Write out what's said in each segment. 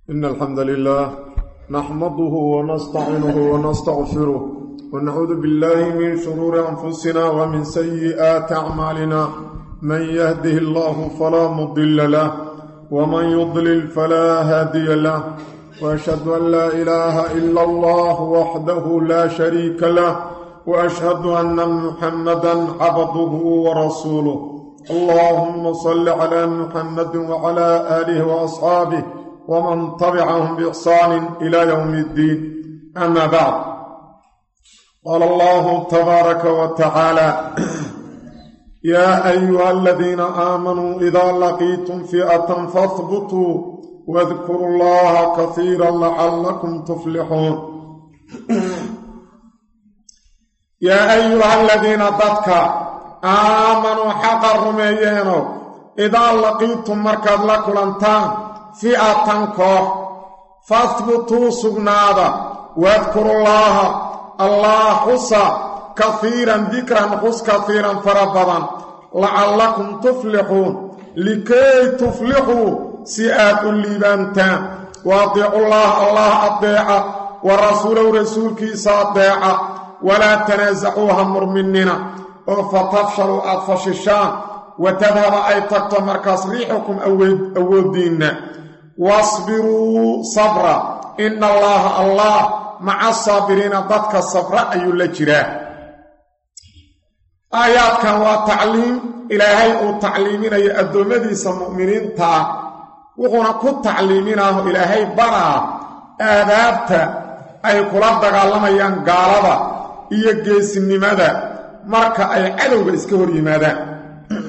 إن الحمد لله نحمده ونستعينه ونستغفره ونعوذ بالله من شرور أنفسنا ومن سيئات أعمالنا من يهده الله فلا مضل له ومن يضلل فلا هادي له وأشهد أن لا إله إلا الله وحده لا شريك له وأشهد أن محمدا عبده ورسوله اللهم صل على محمد وعلى آله وأصحابه ومن تبعهم بإحسان إلى يوم الدين أما بعد قال الله تبارك وتعالى يا أيها الذين آمنوا إذا لقيتم فئة فاثبتوا واذكروا الله كثيرا لعلكم تفلحون يا أيها الذين ضدك آمنوا حق الرميين إذا لقيتم مركز لكلانتان فئة كوح فاثبتوا سبنادا واذكروا الله حصى كثيرا ذكرا حص كثيرا فربضا لعلكم تفلحون لكي تفلحوا سئات الليبانتان واطيعوا الله أطيع والرسول رسولك ساطيع ولا تنازعوها مرمننا فتفشلوا أطفششان وتذهب أي تقطى مركز ريحكم أودين واصبروا صبرا إن الله مع الصابرين ضدك الصبر أي اللجراء آيات كان وتعليم إلهي وتعليمين يأدو مديس المؤمنين وهنا كنت تعليمينه إلهي برا آذابت أي قلاب دقالما ينقالبا إيجيس النماذا مركا أي عدو إسكهوري ماذا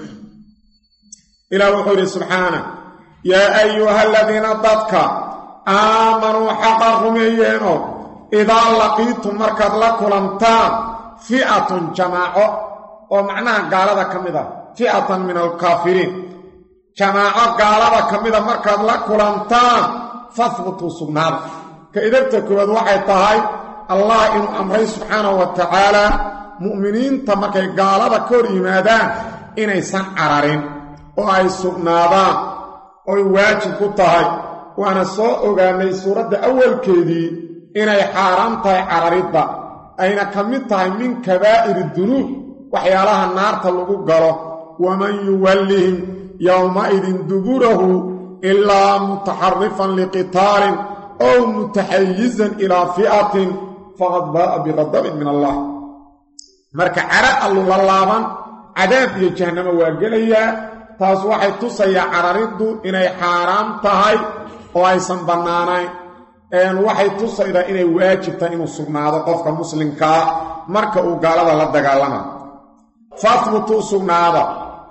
إلى وحوله سبحانه يا أيها الذين ضدك آمنوا حقهم إيينو إذا لقيتم مركز لكلمتان فئة جماعة ومعناها قال كمذا فئة من الكافرين جماعة قال كمذا مركز لكلمتان فاثبتوا سبناه كإذا تكون وحي طهي الله إن أمره سبحانه وتعالى مؤمنين تمكي قال كوري ماذا إن يسان عرارين وأي سبنادان وأي واجب كتهي وأنا سأقامي سورة أول كيدي إنay xaaraam tahay cararidda ayna kamid tahay min kabaa'ir ad-dunub waxyaalaha naarta lagu galo waman yuwallihim yawma idin duburahu illa mutaharrifan liqitalin aw mutahayyizan ila fi'atin faqad ba'a bighadabin min Allah marka cara allulaaban cadaab iyo jahannama waa gelaya taas waxay tusaysaa carariddu inay xaaraam tahay oo aysan banaanayn waxay tusaydaa inay waajib tahay inuu sugnaado qofka muslimka marka uu gaalada la dagaalama fathbutu sugnaada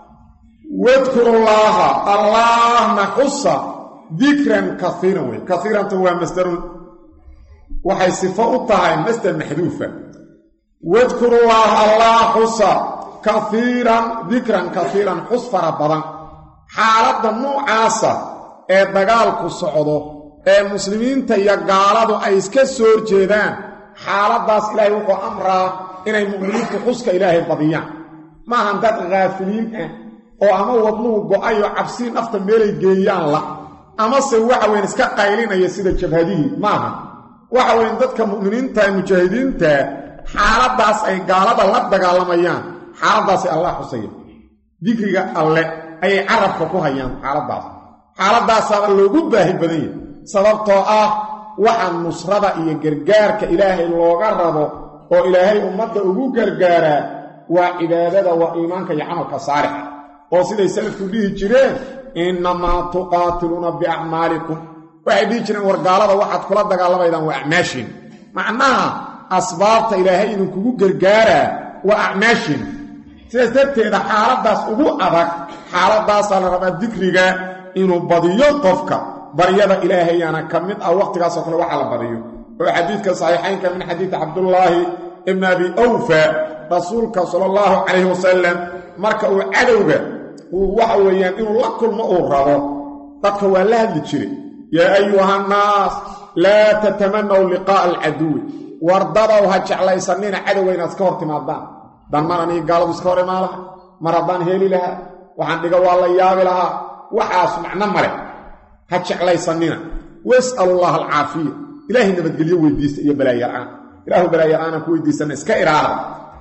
wadkurullaha allahna xusa dhikran kathiran wa masdarun waxay sifo u tahay masdar maxduufa wadkurullaha allah xusa kathiran dhikran kathiran xus fara badan xaaladda noocaasa ee dagaalku socdo muslimiinta iyo gaaladu ay iska soo jeedaan xaaladaas ilaahay wuxuu amraa inay mu'miniintu xuska ilaahay badiyaan maaha dad gaafiliin ah oo ama wadnuhu go'ayo cabsi nafta meelay geeyaan la ama se waxa weyn iska qaylinaya sida jabhadihii maaha waxa weyn dadka mu'miniinta ee mujaahidiinta xaaladaas ay gaalada la dagaalamayaan xaaladaas Allah xusaya dikriga alle ay carabka ku hayaan xaaladaas loogu baahi badan yahay sababtoo waxaan nusrada iyo gargaarka ilaahay looga rabo oo ilaahay ummadda ugu gargaaraa waa cibaadada waa iimaanka iyo camalka saalixa oo siday salafku dhihi jireen innamaa tuqaatiluuna biacmaalikum waxay dhihi jireen wargaalada waxaad kula dagaalamaydan waa acmaashin macnaha asbaabta ilaahay idinkugu gargaaraa waa acmaashin sidaas darteeda xaaladaas ugu adag xaaladaasaa la rabaa dikriga inuu badiyo qofka baryada ilaahayana kamid waqtigaas oo kale waxa la bariyo oo xadiidka saxiixaynka min xadiid Abdullah ibn Abi Awfa rasuulka sallallahu alayhi wasallam marka uu cadowga waxa weeyaan inuu la kulmo oo rabo dadka waa la hadli jiray ya ayuha nas la tatamannu liqa'a al-adu wardada ha jeclaysanina cadowga inaad ka hortimaadaan dan marani gaaladu iska hor imaalaha maradaan heeli laha waxaan dhiga waa la yaabi laha waxaas macna male ha jeclaysanina واسأل الله العافية إلهي نبتقل يويديس إيا بلايران إلهي بلايران كويديس نسك إرادة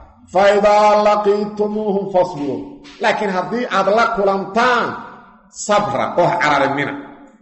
فإذا لقيتموهم فاصبروا لكن هذه أدلق لمتان صبرا عرر منه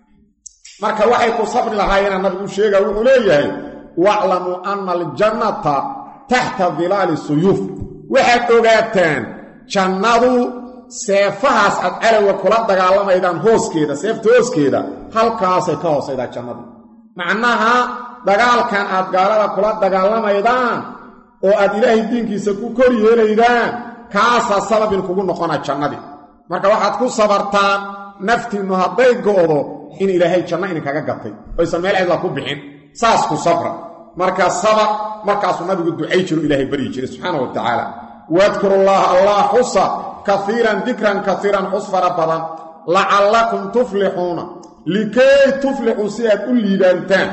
marka waxay ku sabri lahaayeen nabigu sheegay wuxuu leeyahay wa'lamu anna al-jannata tahta dhilal suyuf waxaad ogaataan jannadu seefahaas ad alawa kula dagaalamaydan hooskeeda seefta hooskeeda halkaas ay ka hoosayda jannadu macnaha dagaalkan aad gaalada kula dagaalamaydan oo aad ilaahay diinkiisa ku kor yeelaydaan kaasa sababin kugu noqona jannadi marka waxaad ku sabartaan naftiinu hadday go'do in ilaahay janno in kaga gatay oo isla meel cidla ku bixin saas ku sabra marka sabar markaas nabigu ducay jiro ilaahay bari jiro subhanahu wa ta'ala wadkurullaha allah husa kathiran dhikran kathiran husfara badan la'allakum tuflihuna likay tuflihu siyad ulibantan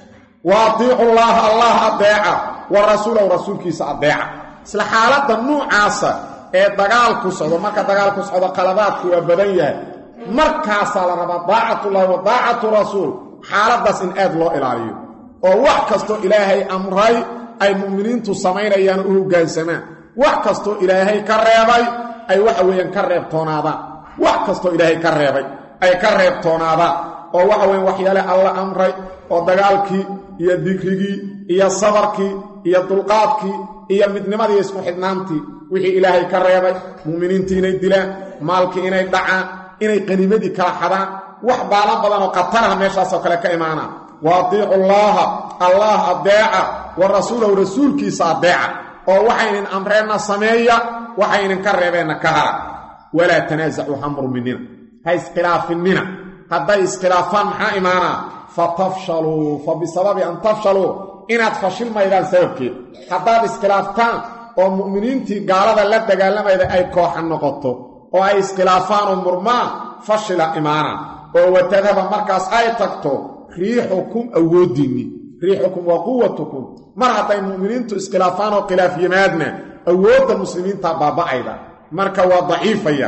wa atii'ullaha allah adeeca wa rasuulahu rasuulkiisa adeeca isla xaalada nuucaasa ee dagaalku socdo marka dagaalku socdo qalabaadku waa badan yahay markaas la raba daa'atullah wa daa'atu rasuul xaaladaas in aad loo ilaaliyo oo wax kasto ilaahay amray ay muuminiintu sameeyaan oo hoggaansamaan wax kasto ilaahay ka reebay ay waxa weeyaan ka reebtoonaadaan wax kasto ilaahay ka reebay ay ka reebtoonaadaan oo waxa weeyaan waxyaale alla amray oo dagaalkii iyo dikrigii iyo sabarkii iyo dulqaadkii iyo midnimadii isku xidhnaantii wixii ilaahay ka reebay muuminiintii inay dilaan maalkii inay dhacaan inay qaniimadii kala xadaan wax baalan badan oo qataraha meeshaas oo kale ka imaana waatiicu allah adeeca wa rasuulahu rasuulkiisa adeeca oo waxaynin amreena sameeya waxaynin ka reebeena ka hara wala tanaazacu amru minna hay iskhilaafinna hadday iskhilaafaan maxaa imaana fatafshalu fabisababi an tafshalu inaad fashilmaydaan sababkeed haddaad iskhilaaftaan oo mu'miniintii gaalada la dagaalamayda ay kooxan noqoto oo ay iskhilaafaan oo murmaan fashila imaana oo watadaba markaas ay tagto riixukum awoodini riixukum wa quwwatukum mar hadday mu'miniintu iskhilaafaan oo khilaaf yimaadna awoodda muslimiinta baaba'ayda marka waa daciifaya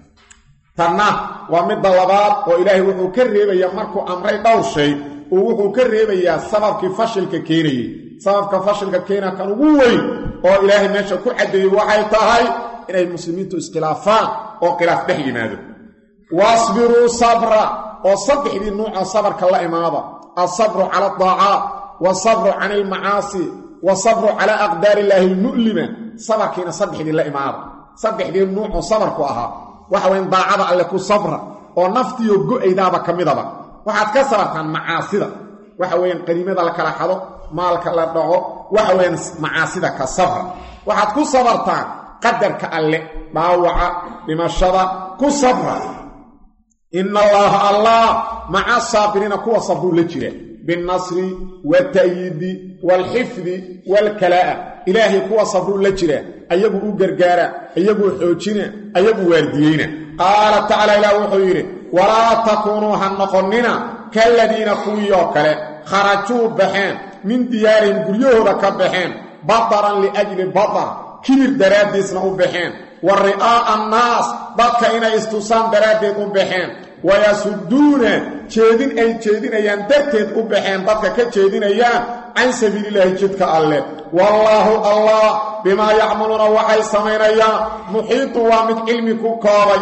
tanna waa mid labaad oo ilaahay wuxuu ka reebayaa markuu amray dhowr shay oo wuxuu ka reebayaa sababkii fashilka keenayay sababka fashilka keena kan ugu weyn oo ilaahay meesha ku cadeeyay waxay tahay inay muslimiintu iskhilaafaan oo khilaaf dhex yimaado wasbiru sabra oo saddexdii nooca sabarka la imaada as-sabru ala ad-da'at was-sabru 'ala al-ma'asi was-sabru 'ala aqdari Allahi al-mu'lima sabarkiina saddexdii la imaada saddexdii nooca sabarku ahaa waxa weyn daacada alle ku sabra oo naftiyo go'aydaaba kamidaba waxaad ka sabartaan macaasida waxa weyn qaniimada la kala xado maalka la dhaco waxa weyn macaasida ka sabra waxaad ku sabartaan qadarka alle dhaawaca dhimashada ku sabra inna allah ma'a sabirina kuwa sabru la jira bin nasri wa ta'yidi wal hifdi wal kalaa ilaahi kuwa sabru la jira ayagu u gargaara ayagu xoojina ayagu waardiyina qala ta'ala ila wuxuu yiri wala takunu hanqonina kalladina kuwiyo kale kharaju bahan min diyaarihim guryahooda ka baxeen bataran li ajli batar kibir daraadiisna u baxeen wari'a an-nas dadka inay istusaan daraadeed u baxeen wayasudduna jeedinayaan darteed u baxeen dadka ka jeedinayaan an sabilillahi jidka alle wallahu allah bima ya'maluna wa ay samaynayaan muhiitu wa mid ilmi ku koobay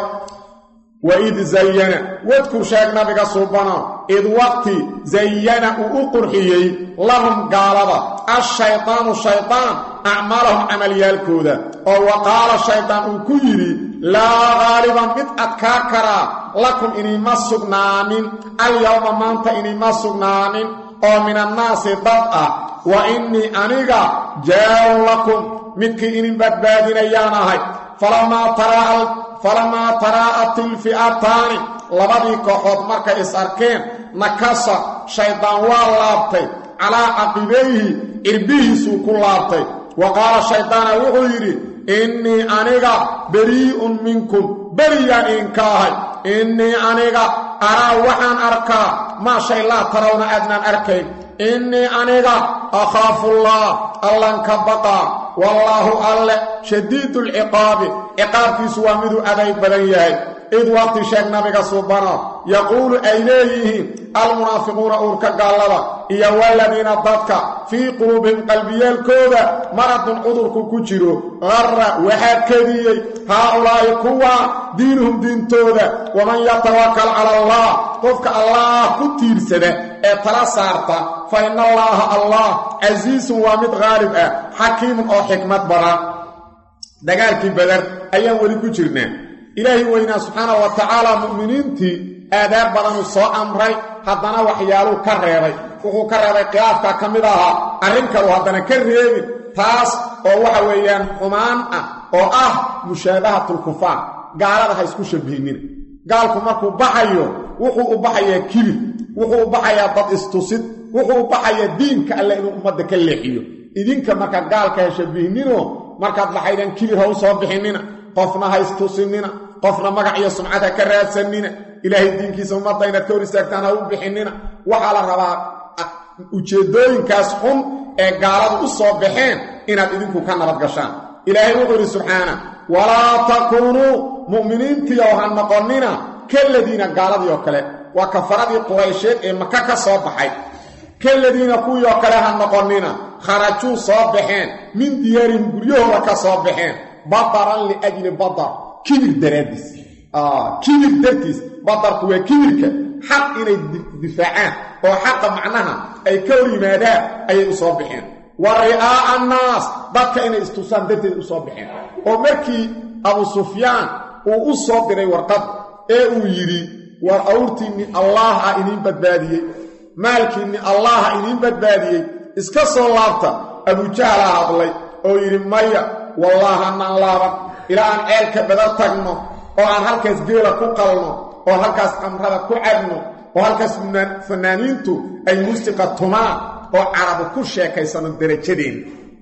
وإذ زينا واذكر شاك نبيك صوبنا إذ وقت زينا وقرحيي لهم قالبا الشيطان أعمالهم عمليال كودا وقال الشيطان كيري لا غالبا متأكاكرا لكم إني مسقنامين اليوم مانت إني مسقنامين ومن الناس ضبطا وإني أنيقا جاء لكم متك إني بدبادين أياناهي فلما تراءت الفئتان لبدي كوخود marka isarkeen nakasa shaytaan waa laabtay ala aqibeyhi irbihiisu ku laabtay waqala shaytaan wuxuu yiri inni aniga bari'un minkum bariyan inkahay inni aniga ara waxaan arkaa ma shay la tarawna adnan arkay inni aniga akhafullah allan kabaqa wallahu alla shadidul iqab iqabkiisu waa midu aday badan yahay إذ وقت شاك نبيك صبنا يقول أيليه المنافقون أورك قالوا إيا والذين ضدك في قلوبهم قلبي الكودة مرض عذرك كجرو غر وحاد كذي هؤلاء كوا دينهم دين تودا ومن يتوكل على الله قفك الله كتير سنة اترى سارتا فإن الله عزيز ومد غالب حكيم أو حكمة برا دقالك بدر أيام ولي كجرنا إلهي وإنا سبحانه وتعالى مؤمنين تي آداب بدن الصوء أمري حدنا وحيالو كريري وهو كريري قيافك كمدها أرنكرو حدنا كريري تاس أو وحويان حمان أو مشابهة الكفار قالها يسكو شبهينين قالكم مركو بحيو وحو بحيا كيري وحو بحيا ضد استصد وحو بحيا دينك ألا إنو أمدك اللحيو إذنك مركا قالك يشبهينينو مركا بحيان كيري هو صابحينينا قفنا هايستوسينينا قفنا مقعي سمعتها كراسنينا إلهي دينكي سمطينا كوري ساكتانا وبحينينا وحالا ربا ujeedooyin kaas xun ee gaaladu u soo baxeen inaad idinku ka nabad gashaan ilaahay wuxuu subhana wala takunu mu'miniintii oo han noqonina kalladina gaaladii oo kale waa kafaradii quraysheed ee maka ka soo baxay kalladina kuwii oo kale han noqonina kharaju soo baxeen min diyaarin guryahooda ka soo baxeen badaran li ajli badar kibir daraadis kibir dartiis badarku waa kibirka حق إلى الدفاعات وحق معناها أي كوري ماذا أي أصابحين ورئاء الناس ضدك إلى استصان ذات الأصابحين ومركي أبو سفيان وأصابري ورقب ويري وأورتي من الله إنين بدبادي مالكي من الله إنين بدبادي اسكسر الله أبو جهل هذا ويري ميا والله أن الله إلى أن ألك بدأ تغنو وأن هلك اسبيل كقلنو وهلكاس قمرada ku cabno وهلكاس fanaaniintu ay muusiqa tumaan oo arab ku sheekaysan darajadeen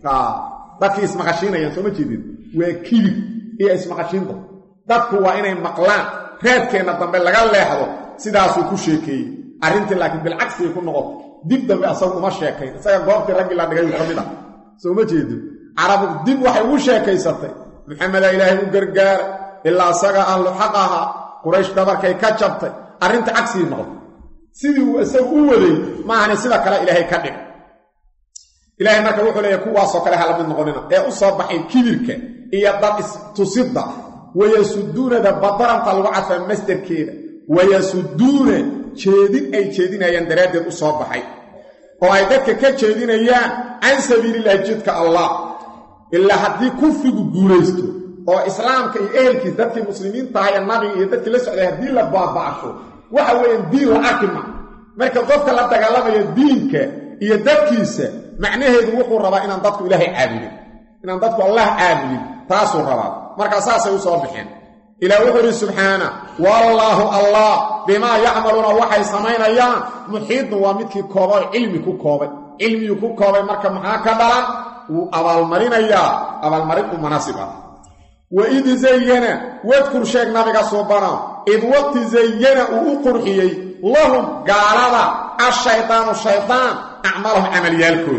dadkii ismaqashiinayaan soo ma jeedin waa kibir iyo ismaqashiinta dadku waa inay maqlaan reerkeena dambe laga leexdo sidaas uu ku sheekeeyay arintii laakiin bil cagsi ku noqoto dib dambe asagu uma sheekayn isaga goobtii rag la dhigay kamida soo ma jeedin arab dib waxay u sheekaysatay maxamed ilaahi u gargaar illa asaga aan xaqaha قريش دبركay ka jabtay arinta cagsi noqdo sidii uu isagu u waday ma ahna sida kale ilaahay ka dhig ilaahay marka wuxuu leeyahay kuwaas oo kale hal mid noqonina ee u soo baxay kibirka iyo dad tusida wayasudduna badaran talwa afa masdarkeeda wayasudduna jeedin ay jeedinayaan daraadeed u soo baxay oo ay dadka ka jeedinayaan an sabiilillahi jidka allah illa hadii kufrigu guulaysto oo islaamka iyo ehelkiisa dadkii muslimiinta ah ee nabiga iyo dadkii la socday hadii la baabaasho waxa weeyaan diin la arkima marka qofka la dagaalamayo diinka iyo dadkiisa macnaheedu wuxuu rabaa inaan dadku ilaahay caabudo inaan dadku allah caabudo taasoo rabaa marka saasay u soo bixeen ila wuxuu subhana wallahu allah bima ya'maluna waxay sameynayaan muhiid waa midkii koobay cilmi ku koobay marka maxaa ka dhalan uu abaalmarin u munaasiba وإذ زينا واذكر شيخ نبيك صوبنا إذ وقت زينا وقرحيي لهم قالوا الشيطان أعمالهم عمليالكود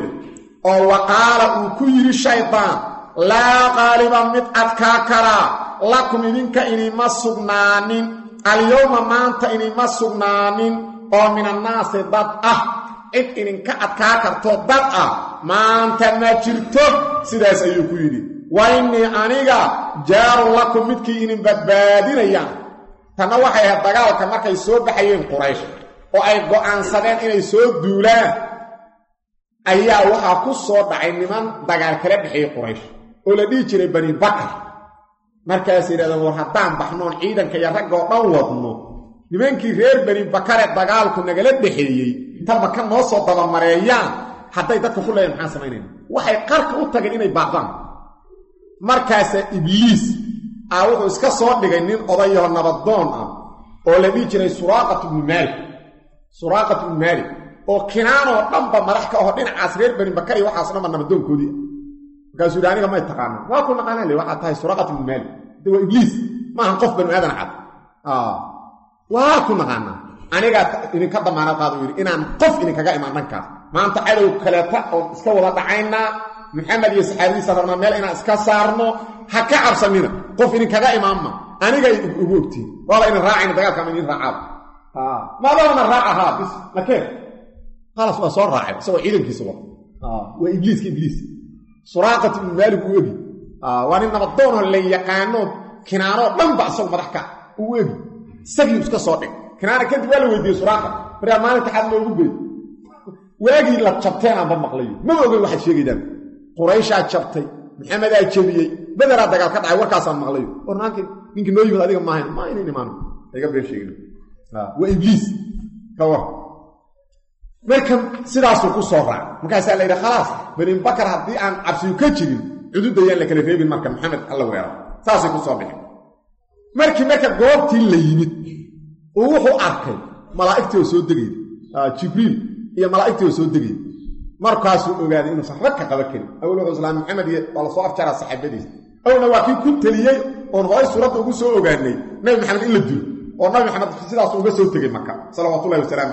وقال وكير الشيطان لا غالبا متأكاكرا لكم منك إني ما سغنانين اليوم ما أنت إني ما سغنانين ومن الناس ضد إنك أتكاكرتو ضد ما أنت ما جرتو سيداس أيوكيري وإني أنيغا جار لكم مدكي إن بدبادين أيام تنوحي هالدقال كماركا يسود بحيين قريش وأي قوان سدين إن يسود دولان أيها وحاكو الصوت عين من دقال كريب بحيين قريش ولدي جري بني بكر marka siirada warhataan baxnoon ciidanka ya rag oo dhan wadno nimankii reer bani bakar dagaalku nagala dhaxeeyay inta maka noo soo daba mareeyaan haday dadku ku leeyeen maxaan sameeynaa waxay qarka u tageen inay baaqdaan markaas ibliis wuxuu iska soo dhigay nin odayo nabadoon ah oo la dhigi jiray Suraaqatu ibn Malik oo kinaano dhanba madax ka oo dhinacaas reer bani bakar iyo waxaasna nabadoonkoodii gaasuuraaniga ma taqaan waa ku naqaan le waxa tahay Suraaqatu ibn Malik waa ibliis ma han qof bani aadan cad waa ku naqaan aniga in ka damaanad qaado yiri inaan qof in kaga imaan dhankaas maanta cadow kaleeta oo iska wada dhacayna Muhammad iyo saxaabadiisa rabna meel inaan iska saarno ha ka cabsanina qof in kaga imaamma aniga ugu ogtiin wala in raacin dagaalka in raacab ما دام راعها بس لكن خلاص waa soo raacay soo ciidankiisa waa ibliis suraaqat ibn malik uu ebi waa nin nabadoon la yaqaano kinaano dhan ba soo madaxka uu ebi sagii iska soo dhig kinaana kadib waa la weydiiyay suraaqa bariya maalinta xad loogu geey waagii la jabteen aan ba maqlayo ma ogeyn waxa sheegayaan quraysha jabtay maxamed ay jabiyay badara dagaal ka dhacay warkaas aan maqlayo ninki noo yimid adiga ma inay imaan iga been sheegay waa ibliis kawa markan sidaas uu ku soo raacay markaas la yiraahdo khalaas bani bakar hadii aan cabsi ka jirin cududayaan la kala reebin markan maxamed alla weero saasay ku soo bixin marka goobtii la yimid oo wuxuu arkay malaa'igtii soo degay jibriil iyo malaa'igtii soo degay markaas uu ogaaday inuu saxba ka qaba karin awluhu islaam maxamed iyo wala soo afjara saxaabadiis awna waa kii ku taliyay oo hooy suurada ugu soo ogaanay nabi maxamed in la dilo oo nabi maxamed sidaas uga soo tagay marka sallallahu alayhi wasallam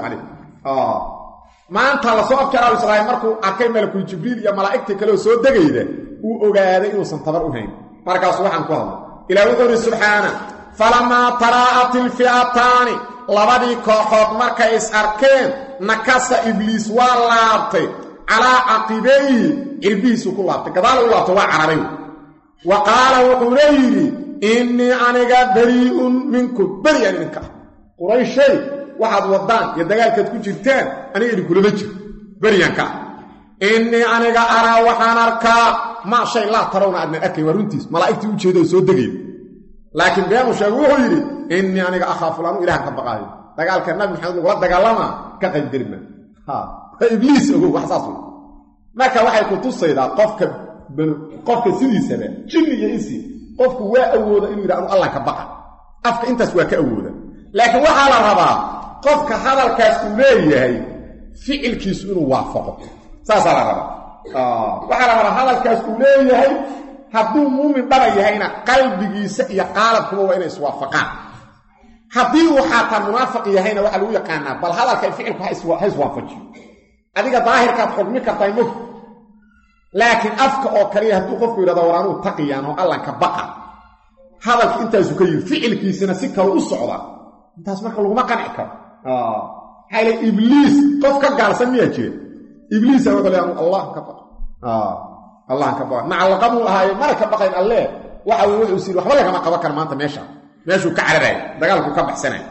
maanta la soo afjara islaam markuu arkay malakul jibriil iyo malaa'igtii kale soo degayda uu ogaaday inuu san tabar u hayn markaas waxaan ku hadlay ilaahu wuxuu subhana falama tara'at alfi'atani labadii kooxood markay is arkeen nakasa ibliis waa laabtay ala aqibay ilbiisu ku laabtay gadaal u laabtay waa carabay wa qaala wuxuu leeyiri inni aniga bari'un minkum bari'an minka qurayshay waxaad wadaan iyo dagaalkaad ku jirtaan aniga idin kulama jir bariyanka inni aniga araa waxaan arkaa ma shay la tarawna adna arkay waruntiis malaa'igtii u jeedo soo degay laakiin beenu sheego wuxuu yiri inni aniga akhaafu lanu ilaahan ka baqaayo dagaalka nabi maxamed wala dagaalama ka qaybgalma ibliis ugu wax saas marka waxay ku tusaydaa qofka sidiisaba jinni iyo insi qofku waa awooda inuu yiraahdo Allah ka baqa afka intaas waa ka awooda laakiin waxa la rabaa qofka hadalkaas uu leeyahay ficilkiisu inuu waafaqo saas la rabaa waxa la rabaa hadalkaas uu leeyahay hadduu muumin dhaba yahayna qalbigiisa iyo qaalabkuba waa inay iswaafaqaan haddii uu xataa munaafiq yahayna waxa lagu yaqaanaa bal hadalka ficilku ha iswaafajiyo adiga daahirka xukmi kartaa ma laakiin afka oo kaliya hadduu qofku yiraahdo waraanu taqiyaan oo Allah ka baqa hadalka intaas uu ka yiri ficilkiisana si kale u socda intaas marka lagu ma qanci karo hayla ibliis qof ka gaarsan miyaa jira ibliis wuxuu leeyahay Allah ka baqa Allah ka baqa macallaqamu ahay marka baqayn Allah waxa uu wuxuu sii waxba laga qaba kar maanta meeshu ka cararay dagaalku ka baxsanay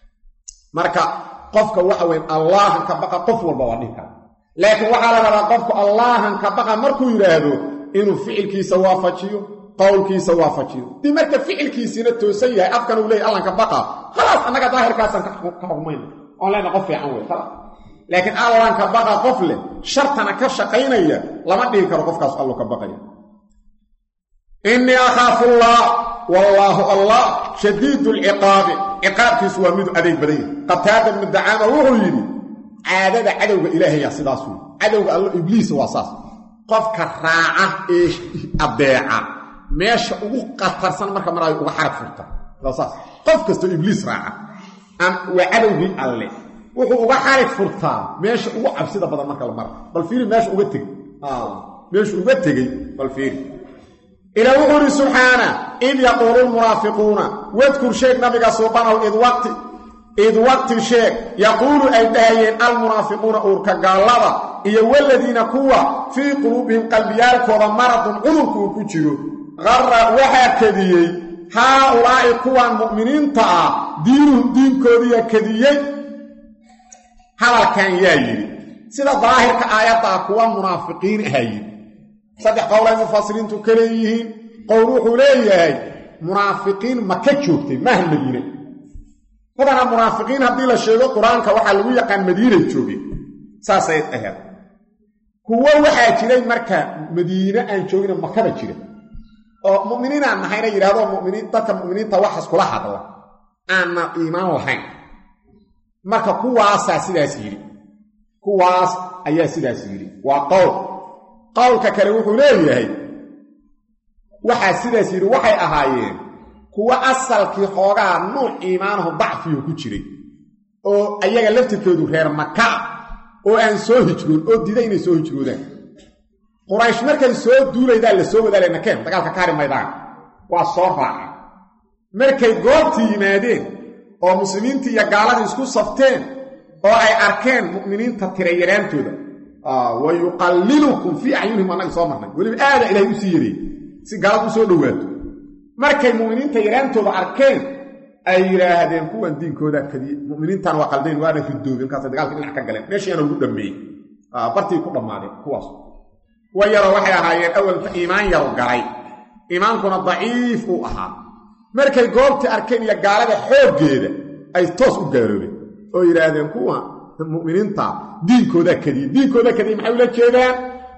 marka qofka waxa weyn Allah ka baqa qof walba waa dhinka laakiin waxa la rabaa qofku Allah ka baqa markuu yiraahdo inuu ficilkiisa waafajiyo qowlkiisa waafajiyo di marka ficilkiisina toosan yahay afkan uu leeyahay Allah ka baqa خلاص anaga daahirkaasan ka xukumayna oo leena qof fiican way kala laakiin Allah ka baqa qof leh shartana ka shaqeynaya lama dhigi karo qofkaas Allah ka baqaya inni akhafu Allah wallahu Allah shadidul iqab iqabkiisu waa mid adeeg badan qataada min da'ama wuxuu yiri caadada cadawga ilaahay sidaas uu cadawga Allah ibliis waa saas qofka raaca ee adeeca meesha ugu qatarsan marka maray uga xaraf furta saas qof kasto ibliis raaca am wa cadawgi alle wuxuu uga xarif furtaa meesha ugu cabsida badan marka la maro bal fiiri meesha uga tegay bal fiiri ila wuxuu subhana in yaqulu munafiquna wadkur shay nabiga subhanahu id waqti shay yaqulu ay daayeen al munafiquna urka gaalada iyo walladina kuwa fi qulubihim qalbiyaalkooda maradun udurku ku jiro qarra waxa kadiyay هؤلاء كوان مؤمنين تا دين كوديا كديي هذا كان يايري سيده ظاهر كآيات كوان منافقين هاي صدق قول المفسرين تكليهين قولوه ليه منافقين مكة جوجتي ما هي المدينة فدنا منافقين هدي لا شيغو قرانك waxa lagu yaqaan Madiina joogay saasay ahayd kuwa waxa jiray marka Madiina aan joogin Makka jiray oo muuminiin aan nahayna yiraahdo muuminiinta wax kula hadla aan iimaan lahayn marka kuwaas ayaa sidaas yiri waa qowlka kale wuxuu leeyahay waxa sidaas yiri waxay ahaayeen kuwa asalkii xoogaa nuuc iimaanahu dacfiyo ku jiray oo ayaga laftirkoodu reer Makka oo aan soo hijroon oo diiday inay soo hijroodaan Quraysh markay soo duulaydaa la soo wadaalay nakeen dagaalka kaari maydaan waa soo raacay markay goobtii yimaadeen oo muslimiinta iyo gaalada isku safteen oo ay arkeen mu'miniinta tirayaraantooda wa yuqallilukum fi a'yunihim anaga soo marnay waliba aada ilaahay u sii yaray si gaaladu soo dhawaato markay mu'miniinta yaraantooda arkeen ay yiraahdeen kuwan diinkooda kadiye mu'miniintan waa qalbeen waana fidoobin ka dagaalka dhinac ka galeen meeshana ugu dhameeyay bartii ku dhamaadeen kuwaas wayara waxay ahaayeen awalka iimaan yar galay iimaankuna daciif u ahaa markay goobta arkeen iyo gaalada xoogeeda ay toos u gaarooben oo yiraahdeen kuwa mu'miniinta diinkooda kadiye maxay ula jeedaan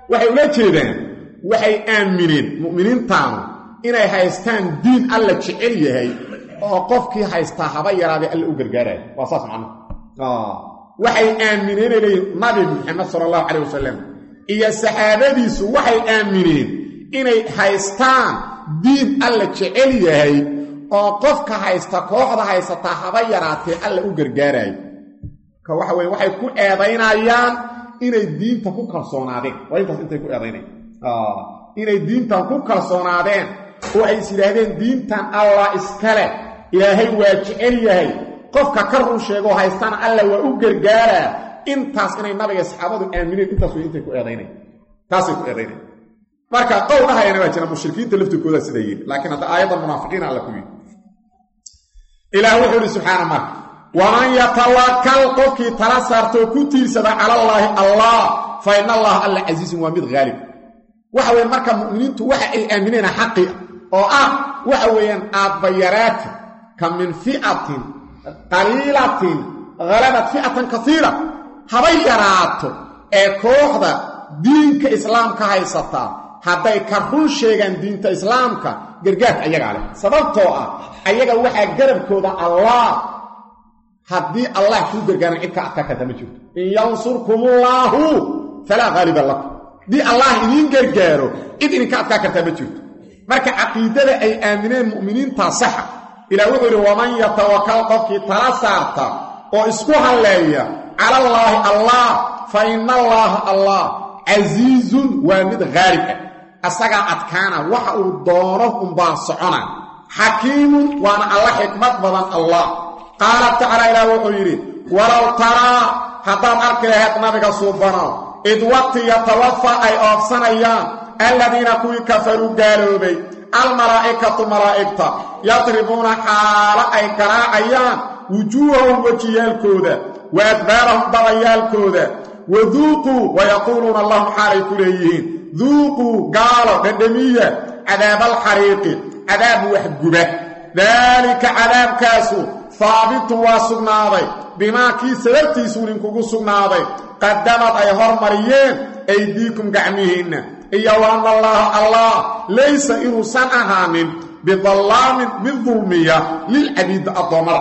waxay aamineen mu'miniintaanu inay haystaan diin alla jecel yahay oo qofkii haystaa haba yaraade alla u gargaarayo waa saas macnaheedu waxay aamineen inay nabi Muhammad sallallahu alayhi wasallam iyo saxaabadiisu waxay aamineen inay haystaan diin alla jecel yahay oo qofka haysta kooxda haysata haba yaraatee alla u gargaarayo ka waxa weeye waxay ku eedaynayaan inay diinta ku kalsoonaadeen waa intaas intay ku eedaynayaan inay diintan ku kalsoonaadeen oo ay yiraahdeen diintan Allah iskale ilaahay waa jecel yahay qofka ka run sheego haystaan alla waa u gargaaraa intaas inay nabiga saxaabadu aamineen intaas way intay ku eedaynay taasay ku eedaynay marka qowlahayna waa jira mushrikiinta laftirkooda sida yiri laakiin hadda aayada munaafiqiina alla ku yiri ilaahu wuxuu subhanahu marka waman yatawakkal qofkii tala saarto ku tiirsada cala allahi allah fa inna allaha alla aziizun wa mid ghalib waxa weyn marka mu'miniintu waxa ay aamineen xaqi oo waxa weeyaan aabbayaraati kam min fi'atin qaliilatin ghalabat fi'atan kathira habay yaraato ee kooxda diinka islaamka haysata hadday ka run sheegaan diinta islaamka gargaar ayaga leh sababtoo ayaga waxa garabkooda allah haddii allah ku gargaaran cid ka adkaata ma jirto in yansurkumullahu fala ghaliba lakum di allah idin gargaaro cid idinka adkaata ma jirto marka aqeedada ay aamineen mu'miniinta sax ila wuxuu waman yatawakkal qofkii tala saarta oo isku haleeya ala allah allah fa inna allah azizun wa mid ghalib asaga adkaana waxa uu doono baa socona hakiimun wa allah hikmat badan allah qala ta'ala ila wuxuu yiri walaw tara hadan arkayd nabiga subhanahu id waqti yatawaffa ay afsanayaan alladina kuwi kafaru gaalobay الملائكة ملائكة يضربون حالا أي قراعيان وجوههم وجيالكودا وأدبارهم ضريالكودا وذوقوا ويقولون اللهم حالي كليهين ذوقوا قالوا قدمية عذاب الحريق عذاب وحقبه ذلك عذاب كاسو ثابت واسقناضي بما كي سببتي سولنكو سقناضي قدمت أي هرمريين أيديكم قعميهن إيا وأن الله ليس إنسان أهامن بظلام من ظلمية للعبيد الضمر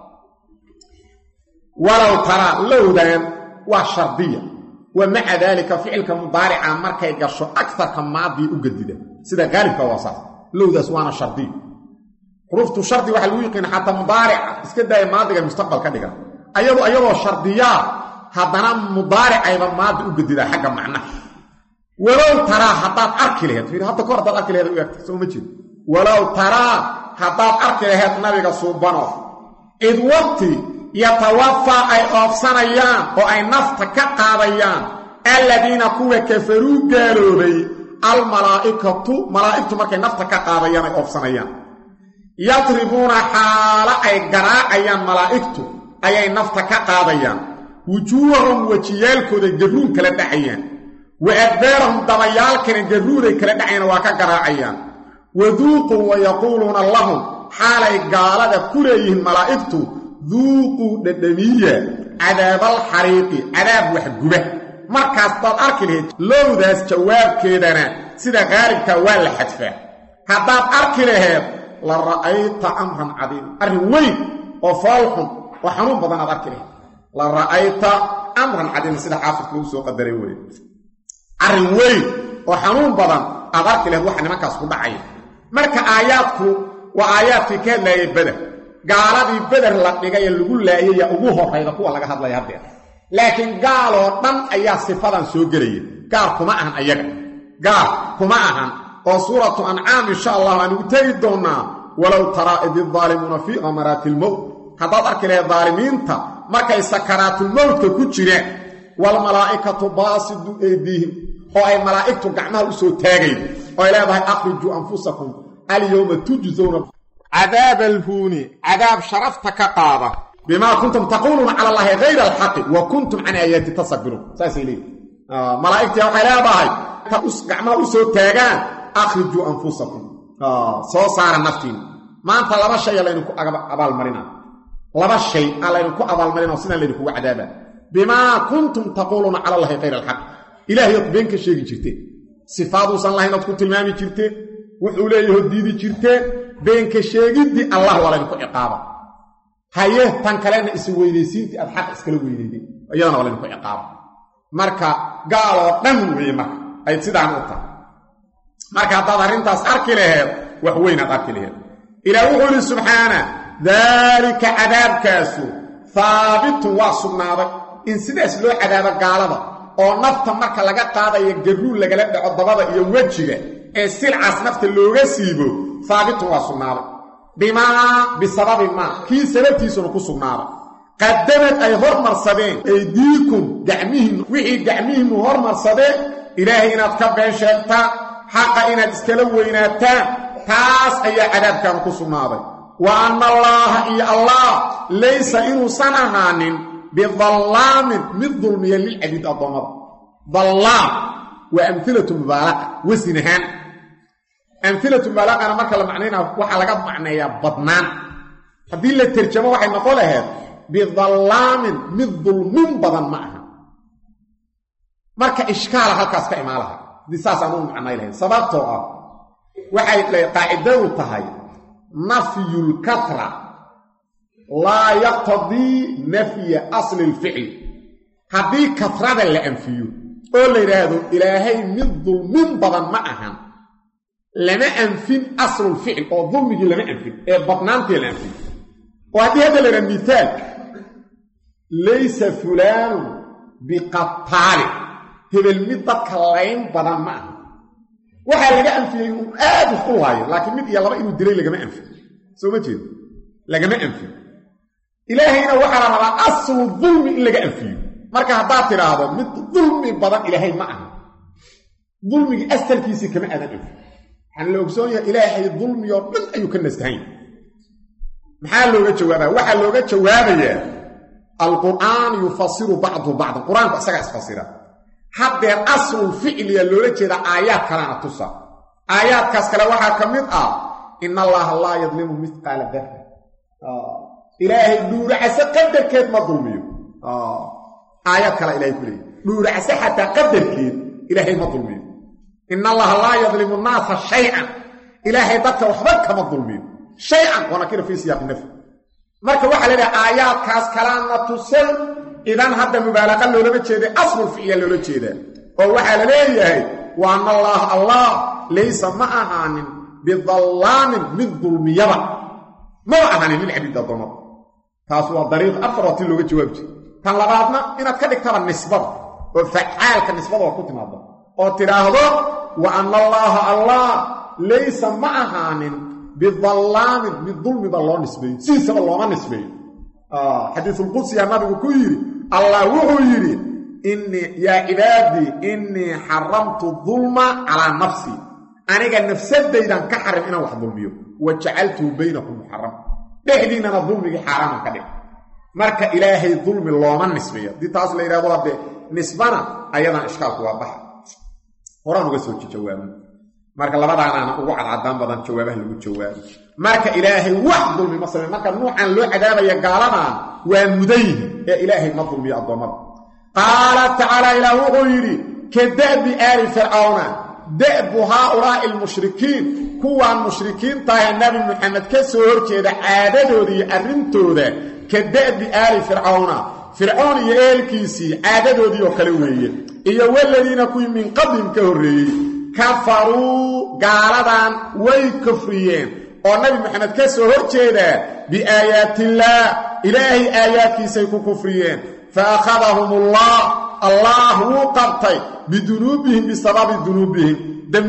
ولو ترى لودان وشرطية ومع ذلك فعلك مضارعا مركا يقشو أكثر كماضي أجدده سيدا غالب كواسط لودا سوانا شرطية حروفت شرطي وحلويقين حتى مضارع اسكدا ماضي المستقبل كدغا ايضا شرطية هذا مضارع أيضا ماضي أجدده حاجة معناه ولو ترى حطات أركلهت في حتى كورة أركلهت ويكتب سوى مجد ولو ترى حطات أركلهت نبيك صوبانه إذ وقت يتوفى أي أفسانيان وأي نفتك قاضيان الذين كوه كفروا قالوا بي الملائكة مركي نفتك قاضيان أي أفسانيان يضربون حالا أي قراءيان ملائكة أي نفتك قاضيان وجوههم وجيالكو دي جرون كلا دعيان وأدبارهم ضميال كان جروري كلا دعيان واكا قراعيان وذوقوا ويقولون اللهم حالي قالة كليهم ملائكته ذوقوا ددمية عذاب الحريق عذاب وحقبه مركز طال أركله لو ذاس جواب كيدنا سيدا غارب كوال حدفة هداب أركله لرأيت أمرا عظيم أروي وفالحم وحنون بضان أركله لرأيت أمرا عظيم سيدا حافظ كلوسو قدريوي أروي وحنون بضان أركله وحن مكاس كدعي مركا آياتكو وآيات كان لا يبدأ قالوا بدر لا دغاي لغو لايي ugu horeyda kuwa laga hadlay hadda laakiin gaalo dhan ayaa sifadan soo galay gaar kuma ahan ayaga gaar kuma ahan oo suuratu an'am insha Allah aan ugu tagi doonaa walaw tara idh dhalimuna fi ghamaratil maut haddaad arki lahayd daalimiinta markay sakaraatulmowtka ku jiraan walmalaa'ikatu baasidu aydiihim oo ay malaa'igtu gacmaha u soo taagaydo oo ay leedahay akhrijuu anfusakum alyawma tujzawna cadaaba alhuuni cadaab sharafta ka qaada bimaa kuntum taquuluuna cala allaahi hayra alxaqi wa kuntum can aayaati tastakbiruun saasay leeyihin malaa'igtii waxay leedahay gacmaha u soo taagaan akhrijuu anfusakum soo saara naftiina maanta laba shay laydinku abaalmarinaa laba shay laydinku abaalmarinaa sidaan laydinkugu cadaabaa bimaa kuntum taquuluuna cala allaahi hayra alxaq ilaahay ood been ka sheegi jirteen sifaaduusan lahayn ood ku tilmaami jirteen wuxuu leeyahood diidi jirteen beenka sheegiddii allah waa laydinku ciqaaba haye tan kalena isi weynaysiintii aad xaq iskala weynaydeen iyadana waa laydinku ciqaaba marka gaaloo dhan weeye marka ay sidaan u tahay marka haddaad arrintaas arki laheed wax weynaad arki laheed ilaah wuxuu yidhi subxaana daalika cadaabkaasu haabitun waa sugnaaday in sidaas loo cadaabo gaalada oo nafta marka laga qaadayo garruul lagala dhaco dabada iyo wejiga ee silcaas nafta looga siibo haabitun waa sugnaaday bimaa bisababi maa kii sababtiisuna ku sugnaaday qadamad ay hormarsadeen aydiikum gacmihiinnu wixii gacmihiinnu hormarsadeen ilaahay inaad ka been sheegtaan xaqa inaad iskala weynaataan taas ayaa cadaabkaanu ku sugnaaday wa anna allaaha iyo allah laysa inuusan ahaanin bidallaamin mid dulmiya lilcabiid addoommada dallaam waa amhilatu mubaalaqa wasin ahaan amhilatu mubaalaqana marka la macnaynaa waxaa laga macneeyaa badnaan haddii la terjamo waxay noqon lahayd bidallaamin mid dulmin badan ma aha marka ishkaala halkaas ka imaan laha haddii saasaan u macnay lahayd sababtoo ah waxay qaacidadu tahay nafyulkatra laa yaqtadii nafya asli lficli haddii katrada la anfiyo oo la yidhaahdo ilaahay mid dulmin badan ma ahan lama anfin aslulficl oo dulmigii lama anfin ee badnaantii la anfin oo haddii hadda la yidhaha mihaal laysa fulaanu biqataali hebel mid dadka layn badan ma aha waxaa laga anfiyey inuu aad wax u laayo laakiin mid iyo laba inuu dilay lagama anfin soo ma jeedo lagama anfin ilaahayna waxaa la rabaa aslu dulmi in laga anfiyo marka haddaad tidhaahdo mid dulmi badan ilaahay ma aha dulmigii asalkiisii kama aadan anfin waxaan la ogsoon yahay ilaahay dulmiyoo dhan ayuu ka nastahan yahay maxaa looga jawaabaa waxaa looga jawaabayaa alqur'aan yufasiru bacdu bacdan qur-aanku isagaa isfasira haddeer aslulficliya loola jeeda aayaad kalena tusa aayaadkaas kale waxaa ka mid ah in allaha laa yadlimu mithqaala darra ilaahay dhuuracase qadarkeed ma dulmiyo aayad kale ilahay ku leeyay dhuuracase xataa qadarkeed ilaahay ma dulmiyo in allaha laa yadlimu nnaasa shay-an ilaahay dadka waxba kama dulmiyo shay-an waa nakira fii siyaaqi nafyi marka waxaa la yidhaha aayaadkaas kalaana tusay idan hadda mubaalaqa loolama jeeday aslulficliya loola jeedaa oo waxaa la leeyahay wa anna allaaha allah laysa ma ahaanin bidallaamin mid dulmiyaba maba ahaanin lilcabiid addoommada taas waa dariiq afar oo ti looga jawaabi jira tan labaadna inaad ka dhigtaba nisbada oo facaalka nisbada oo ku timaado oo tidhaahdo wa anna allaaha allah laysa ma ahaanin bidallaamin mid dulmiba loo nisbeeyo sidiisaba looma nisbeeyo xadiisulqudsiyaa nabigu ku yidhi allah wuxuu yidhi yaa cibaadii innii xaramtu dulma calaa nafsii aniga nafsadaydan ka xarim inaan wax dulmiyo wa jacaltuhu baynakum muxaram dhexdiinnana dulmigii xaaraaman ka dhig marka ilaahay dulmi looma nisbeeyo haddii taas la yidhahdo haddee nisbana ayadan ishkaalku waa baxa horaan uga soo jawaabin marka labadaanaana ugu cadcadaan badan jawaabaha lagu jawaabo marka ilaahay wax dulmi ma samey marka nuucan loo cadaabaya gaaladan waa mudan yihin ee ilaahay ma dulmiyo addoommada qaala tacaala ilaah wuxuu yidhi ka da'bi aali fircawna da'bu haaulaa'i almushrikiin kuwaan mushrikiintaahee nabi muxamed ka soo horjeeda caadadooda iyo arrintooda ka da'bi aali fircawna fircoon iyo eelkiisii caadadoodii oo kale weeye iyo waladiina kuwii min qablihim ka horreeyey kafaruu gaaladan way kufriyeen oo nabi maxamed ka soo hor jeedaa biaayaatillaah ilaahay aayaadkiisay ku kufriyeen fa akhadahumullah allah wuu qabtay bidunuubihim bisababi dunuubihim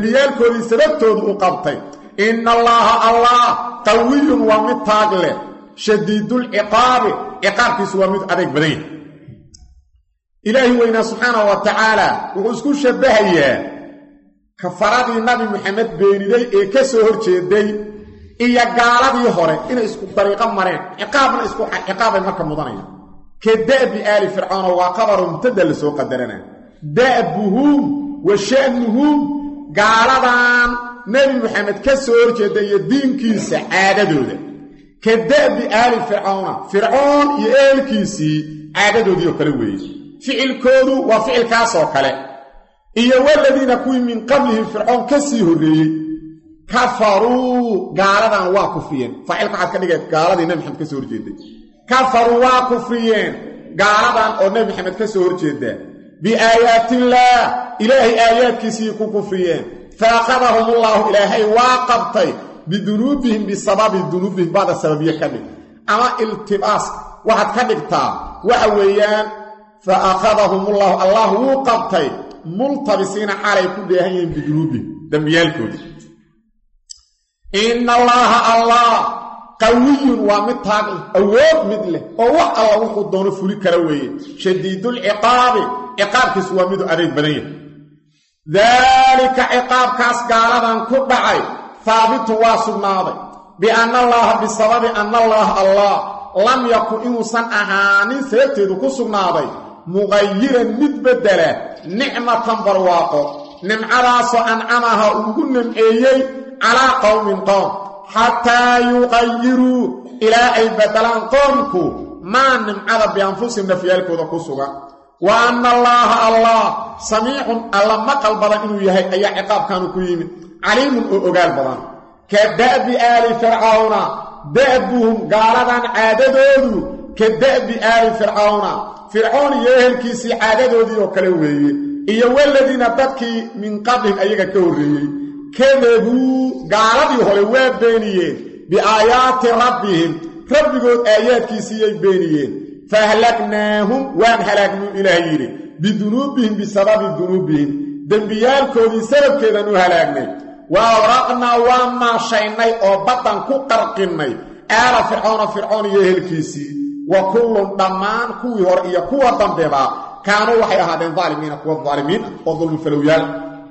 dembiyaalkoodii sababtoodu u qabtay inna allaaha allah qawiyun waa mid taag leh shadiidul ciqaabi ciqaabkiisu waa mid adeeg badan yahay ilaahi weyna subxaanahu wa tacaala wuxuu isku shabahayaa kafaradii nabi maxamed beeniday ee ka soo horjeeday iyo gaaladii hore inay isku dariiqo mareen ciqaabna isku ciqaabay marka mudanayaan kadaabi aali fircawn waa qabaru mubtada la soo qadarana daabuhum wa sha'nuhum gaaladan nabi maxamed ka soo horjeeday iyo diinkiisa caadadooda kadaabi aali fircawn iyo eelkiisii caadadoodii oo kale weeye ficilkoodu waa ficilkaas oo kale iyo waladiina kuwii min qablihim fircawn ka sii horreeyey kafaruu gaaladan waa kufriyeen faacilka waxaad ka dhigay gaaladii nabi maxamed ka soo horjeeday kafaruu waa kufriyeen gaaladan oo nabi maxamed ka soo horjeeda biaayaatillaah ilaahay aayaadkiisii ku kufriyeen faaqadahum ullahu ilaahay waa qabtay bidunuubihim bisababi dunuubihim bacda sababiye ka dhig ama iltibaas waxaad ka dhigtaa waxa weeyaan faaqadahum ullahu allah wuu qabtay multabisiina xaalay ku dheehan yihiin bidunuubihim dembiyaalkoodii inna allaha allah qawiyun waa mid taag awood mid leh oo wax alla wuxuu doono fuli kara weeye shadiidul ciqaabi ciqaabkiisu waa midu adeeg badan yahay daalika ciqaabkaas gaaladan ku dhacay haabitun waa sugnaaday bianna allaha bisababi anna allaha allah lam yakun inuusan ahaanin sababteedu ku sugnaaday muqayiran mid bedela nicmatan barwaaqo nimcadaasoo ancamaha ugu nimceeyey calaa qowmin qowm xataa yuqayiruu ilaa ay beddelaan qoomku maa nimcada bianfusihim nafyaalkooda ku sugan wa anna allaaha allah samiicun alla maqal badan inuu yahay ayaa ciqaabkaanu ku yimid caliimun oo ogaal badan ka da'bi aali fircawna da'buhum gaaladan caadadoodu ka da'bi aali fircawna fircoon iyo ehelkiisii caadadoodii oo kale weeye iyo waladiina dadkii min qablihim ayaga ka horreeyey kadabuu gaaladii hore waa beeniyeen biaayaati rabbihim rabbigood aayaadkiisiiyay beeniyeen fahlaknaahum waan halaagnuu ilaah yidhi bidunuubihim bisababi dunuubihim dembiyaalkoodii sababkeedan u halaagnay wa awraqnaa waan maashaynay oo baddan ku qarqinnay aala fircawna fircoon iyo ehelkiisii wa kullun dhammaan kuwii hore iyo kuwa dambeba kaanuu waxay ahaadeen daalimiina kuwa daalimiin ah oo dulmi falowyaal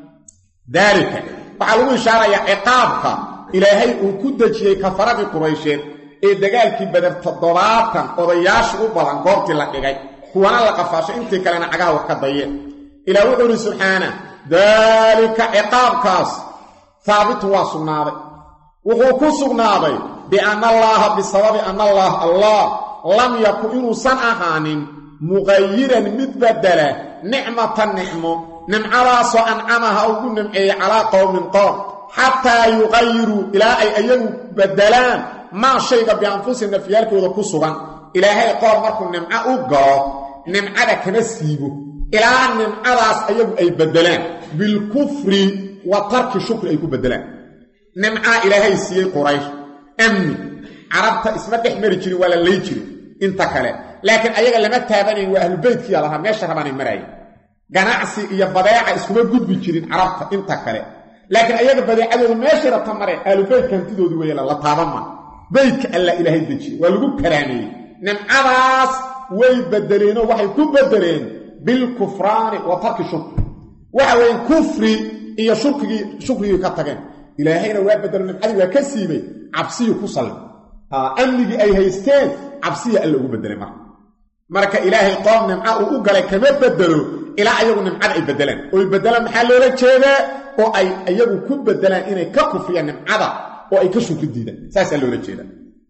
daalika waxaa lagu ishaarayaa ciqaabka ilaahay uu ku dejiyey kafaradii quraysheed ee dagaalkii badar 70 odayaashii u badan goobtii la dhigay kuwana la qafaashay intii kalena cagaha wax ka dayeen ilaah wuxuu yidhi subxaana daalika ciqaabkaas haabitu waa sugnaaday wuxuu ku sugnaaday bianna allaaha bisababi anna allaah allah lam yakun inuusan ahaanin muqayiran mid bedela nicmatan nicmo nimcadaasoo ancamaha ugu nimceeyey calaa qowmin qoom xataa yuqayiruu ilaa ay ayagu beddelaan maa shayga bianfusihim nafyaalkooda ku sugan ilaahay qoom markuu nimco u galo nimcada kama siibo ilaa nimcadaas ayagu ay beddelaan bilkufri wa tarki shukri ay ku beddelaan nimcaa ilaahay siiyey quraysh amni carabta isma dhex mari jirin waa la lay jirin inta kale laakiin ayaga lama taabanayn waa ahlubeytkiya lahaa meesha rabaanay maraayeen ganacsi iyo badeeca iskuma gudbi jirin carabta inta kale laakiin ayaga badeecadoodu meeshay rabta mareen ahlubeytka hantidoodii weeye la taaban ma beytka alla ilaahay dejiye waa lagu karaameeyey nimcadaas way beddeleenoo waxay ku beddeleen bilkufraani wa tarki shukri waxa weeye kufri iyo shukrigii ka tageen ilaahayna waa beddelo nimcadii waa ka siibay cabsiyu ku salli amnigii ay haysteen cabsiya alla ugu beddelay marka ilaahay qoom nimca uu u galay kama beddelo ilaa ayagu nimcada ay beddelaan ooy beddelaan maxaa loola jeedaa oo ay iyagu ku beddelaan inay ka kufriyaan nimcada oo ay ka shukri diidaan saasaa loola jeedaa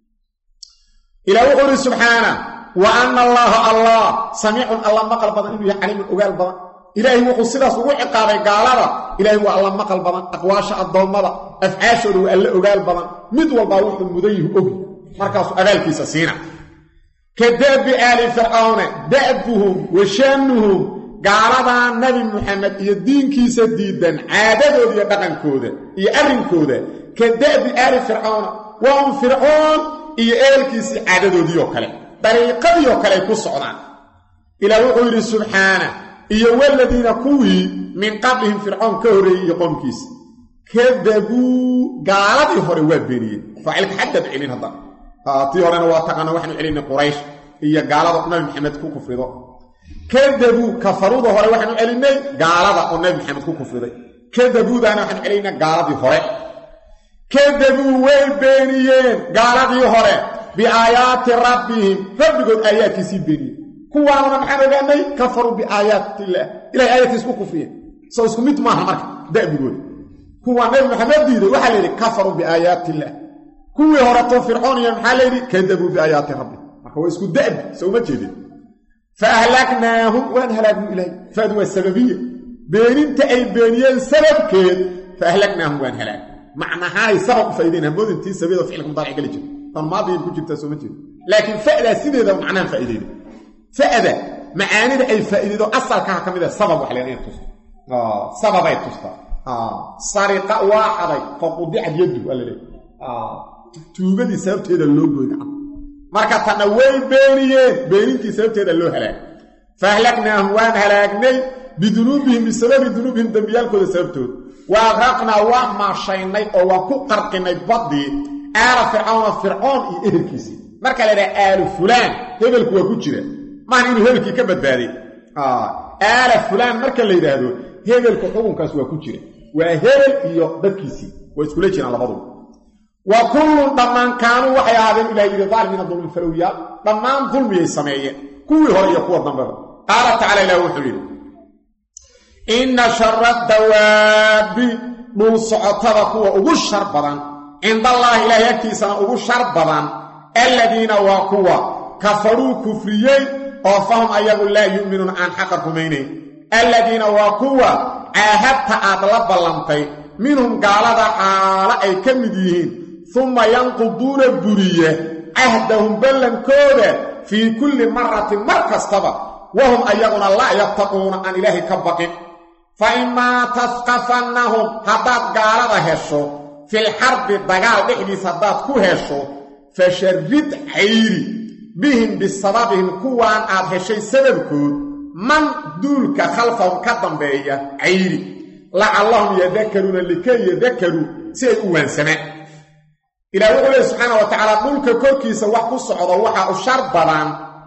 ilaah wuxuu yidhi subxaana wa anna allaaha allah samiicun alla maqal badan inuu yahay caliimun ogaal badan ilaahay wuxuu sidaas ugu ciqaabay gaalada ilaahay waa alla maqal badan aqwaasha addoommada afcaashooda waa alla ogaal badan mid walbaa wuxuu mudan yihu ogi markaasuu abaalkiisa siina ka da'bi aali fircawna da'buhum wa shaanuhum gaaladaa nabi muxamed iyo diinkiisa diidan caadadooda iyo dhaqankooda iyo arrinkooda ka da'bi aali fircawna waa un fircoon iyo eelkiisii caadadoodii oo kale dariiqadii oo kale ay ku socdaan ilaah wuxuu yidhi subxaana iyo waladiina kuwii min qablihim fircoon ka horreeyey iyo qoomkiisa kadabuu gaaladii hore waa beeniyeen faacilka xaggaad celin haddana tii horena waa taqaana waxaanu celinay quraysh iyo gaalada nabi maxamed ku kufrido kadabu kafaruuda hore waxaanu celinay gaalada oo nabi maxamed ku kufriday kadabuudana waxaanu celinay gaaladii hore kadabu way beeniyeen gaaladii hore biaayaati rabbihim rabbigood aayaadkiisii beeniyeen kuwaanuna maxaan ogaanay kafaruu biaayaatillaah ilahay aayaadkiis ku kufriyeen soo isku mid maaha marka da'bigooda kuwaa nabi maxamed diiday waxaa la yidhi kafaruu biaayaatillaah kuwii horeto fircoon iyo maxaa la yidhi kadabuu biaayaati rabbihim marka waa isku da'bi soo uma jeedin fa ahlaknaahum waan halaagnu ilaahay faadu waa sababiye beeninta ay beeniyeen sababkeed fa ahlaknaahum waan halaag macnahaay sabab u faa'iideen hamoodintii sababida ficilka mudaaric gali jira tan maadiin ku jirtaa soo ma jeedin laakiin fa'daa sideeda macnahan faa'iideyda fa'da macaanida ay faa'iideydo asalka ka mid ah sabab wax leeyahay tusto sababay tusta sariqa waaxaday faqudicad yadu alale tuugadii sababteeda loo gooyay marka tana way beeniyeen beenintii sababteeda loo halaag fahlaknaahum waan halaagnay bidunuubihim bisababi dunuubihim dambiyaalkooda sababtooda waaqraqnaa waa maashaynay oo waan ku qarqinay badii aala fircoon iyo ehelkiisii marka la yidhaha aalu fulaan hebelku waa ku jira maahan inuu hebelkii ka badbaaday aala fulaan marka la yidhaahdo hebelku xukunkaas waa ku jira waa hebel iyo dadkiisii waa iskula jiraan labaduba wa kullun dhammaan kaanuu waxay ahaadeen ilaah yidhi daalimiina dulmi falowyaal dhammaan dulmiyay sameeyeen kuwii hore iyo kuwa dambeba qaala tacala ilaah wuxuu yidhi inna shara dawaabi dhul socotada kuwa ugu shar badan cindallaahi ilaahay agtiisana ugu shar badan aladiina waa kuwa kafaruu kufriyey oo fahum ayagu laa yu'minuuna aan xaqa rumaynayn aladiina waa kuwa caahadta aad la ballantay minhum gaalada xaalo ay ka mid yihiin uma yanquduuna buriya cahdahum ballankooda fii kulli maratin mar kastaba wahum ayaguna laa yattaquuna aan ilaahay ka baqin fa imaa tasqafannahum haddaad gaalada hesho filxarbi dagaal dhexdiis haddaad ku hesho fasharrid cayri bihim bisababihim kuwaan aad heshay sababkood man duulka khalfahum ka dambeeya cayri lacallahum yadakaruuna likay yadakaruu si ay u waansamaan ilaah wuxuu leehy subxaana wa tacaala dhulka korkiisa wax ku socdo waxaa u shar badan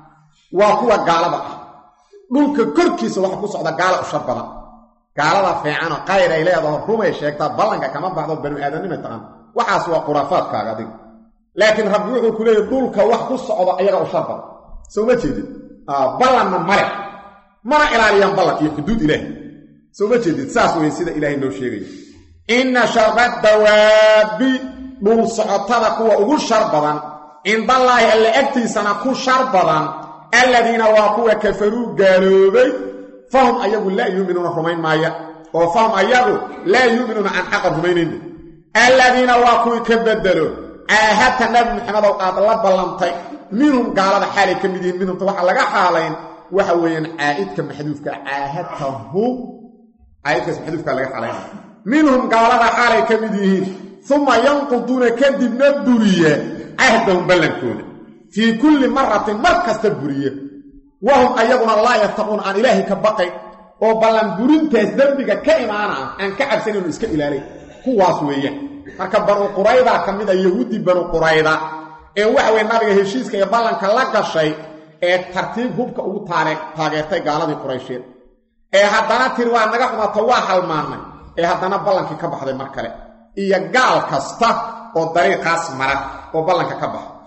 waa kuwa gaalada ah dhulka korkiisa waxa ku socda gaala u shar badan gaalada fiicanoo qayr ay leedaho rumay sheegtaa ballanka kama baxdo banu aadamnima taqaan waxaas waa khuraafaadkaaga adiga laakiin rabbi wuxuu ku leeyahy dhulka wax ku socdo ayaga u shar badan soo ma jeedid ballanna male mana ilaaliyaan ballan iyo xuduud ilaahi soo ma jeedid saas weeye sida ilaahay noo sheegayo inna shara dawaabi dhul socotada kuwa ugu shar badan cindallaahi alla agtiisana ku shar badan aladiina waa kuwa kafaruu gaaloobay fahum ayagu laa yuuminuuna rumayn maaya oo fahum ayagu laa yuuminuuna aan xaqa rumaynayna aladiina waa kuwii ka bedelo caahadta nabi maxamedow aad la ballantay minhum gaalada xaalay ka mid yihiin minhumta waxaa laga xaalayn waxa weeyaan caa'idka maxduufka caahadtahum caa'idkaas maxduufka laga xaalayn minhum gaalada xaalay ka mid yihiin uma yanquduuna kadibna buriya cahdahum ballankooda fii kulli maratin mar kasta buriye wahum ayaguna laa yattaquuna aan ilaahay ka baqayn oo ballan burintaas dembiga ka imaana aan ka cabsanaynu iska ilaalay kuwaas weeyaan marka banu quraydaa ka mid a yahuuddii banu qurayda ee waxa weye nabiga heshiiska iyo ballanka la gashay ee tartiib hubka ugu taageertay gaaladii quraysheed ee haddana tiri waa naga xumato waa halmaannay ee haddana ballankii ka baxday mar kale iyo gaal kasta oo dariiqaas mara oo ballanka ka baxa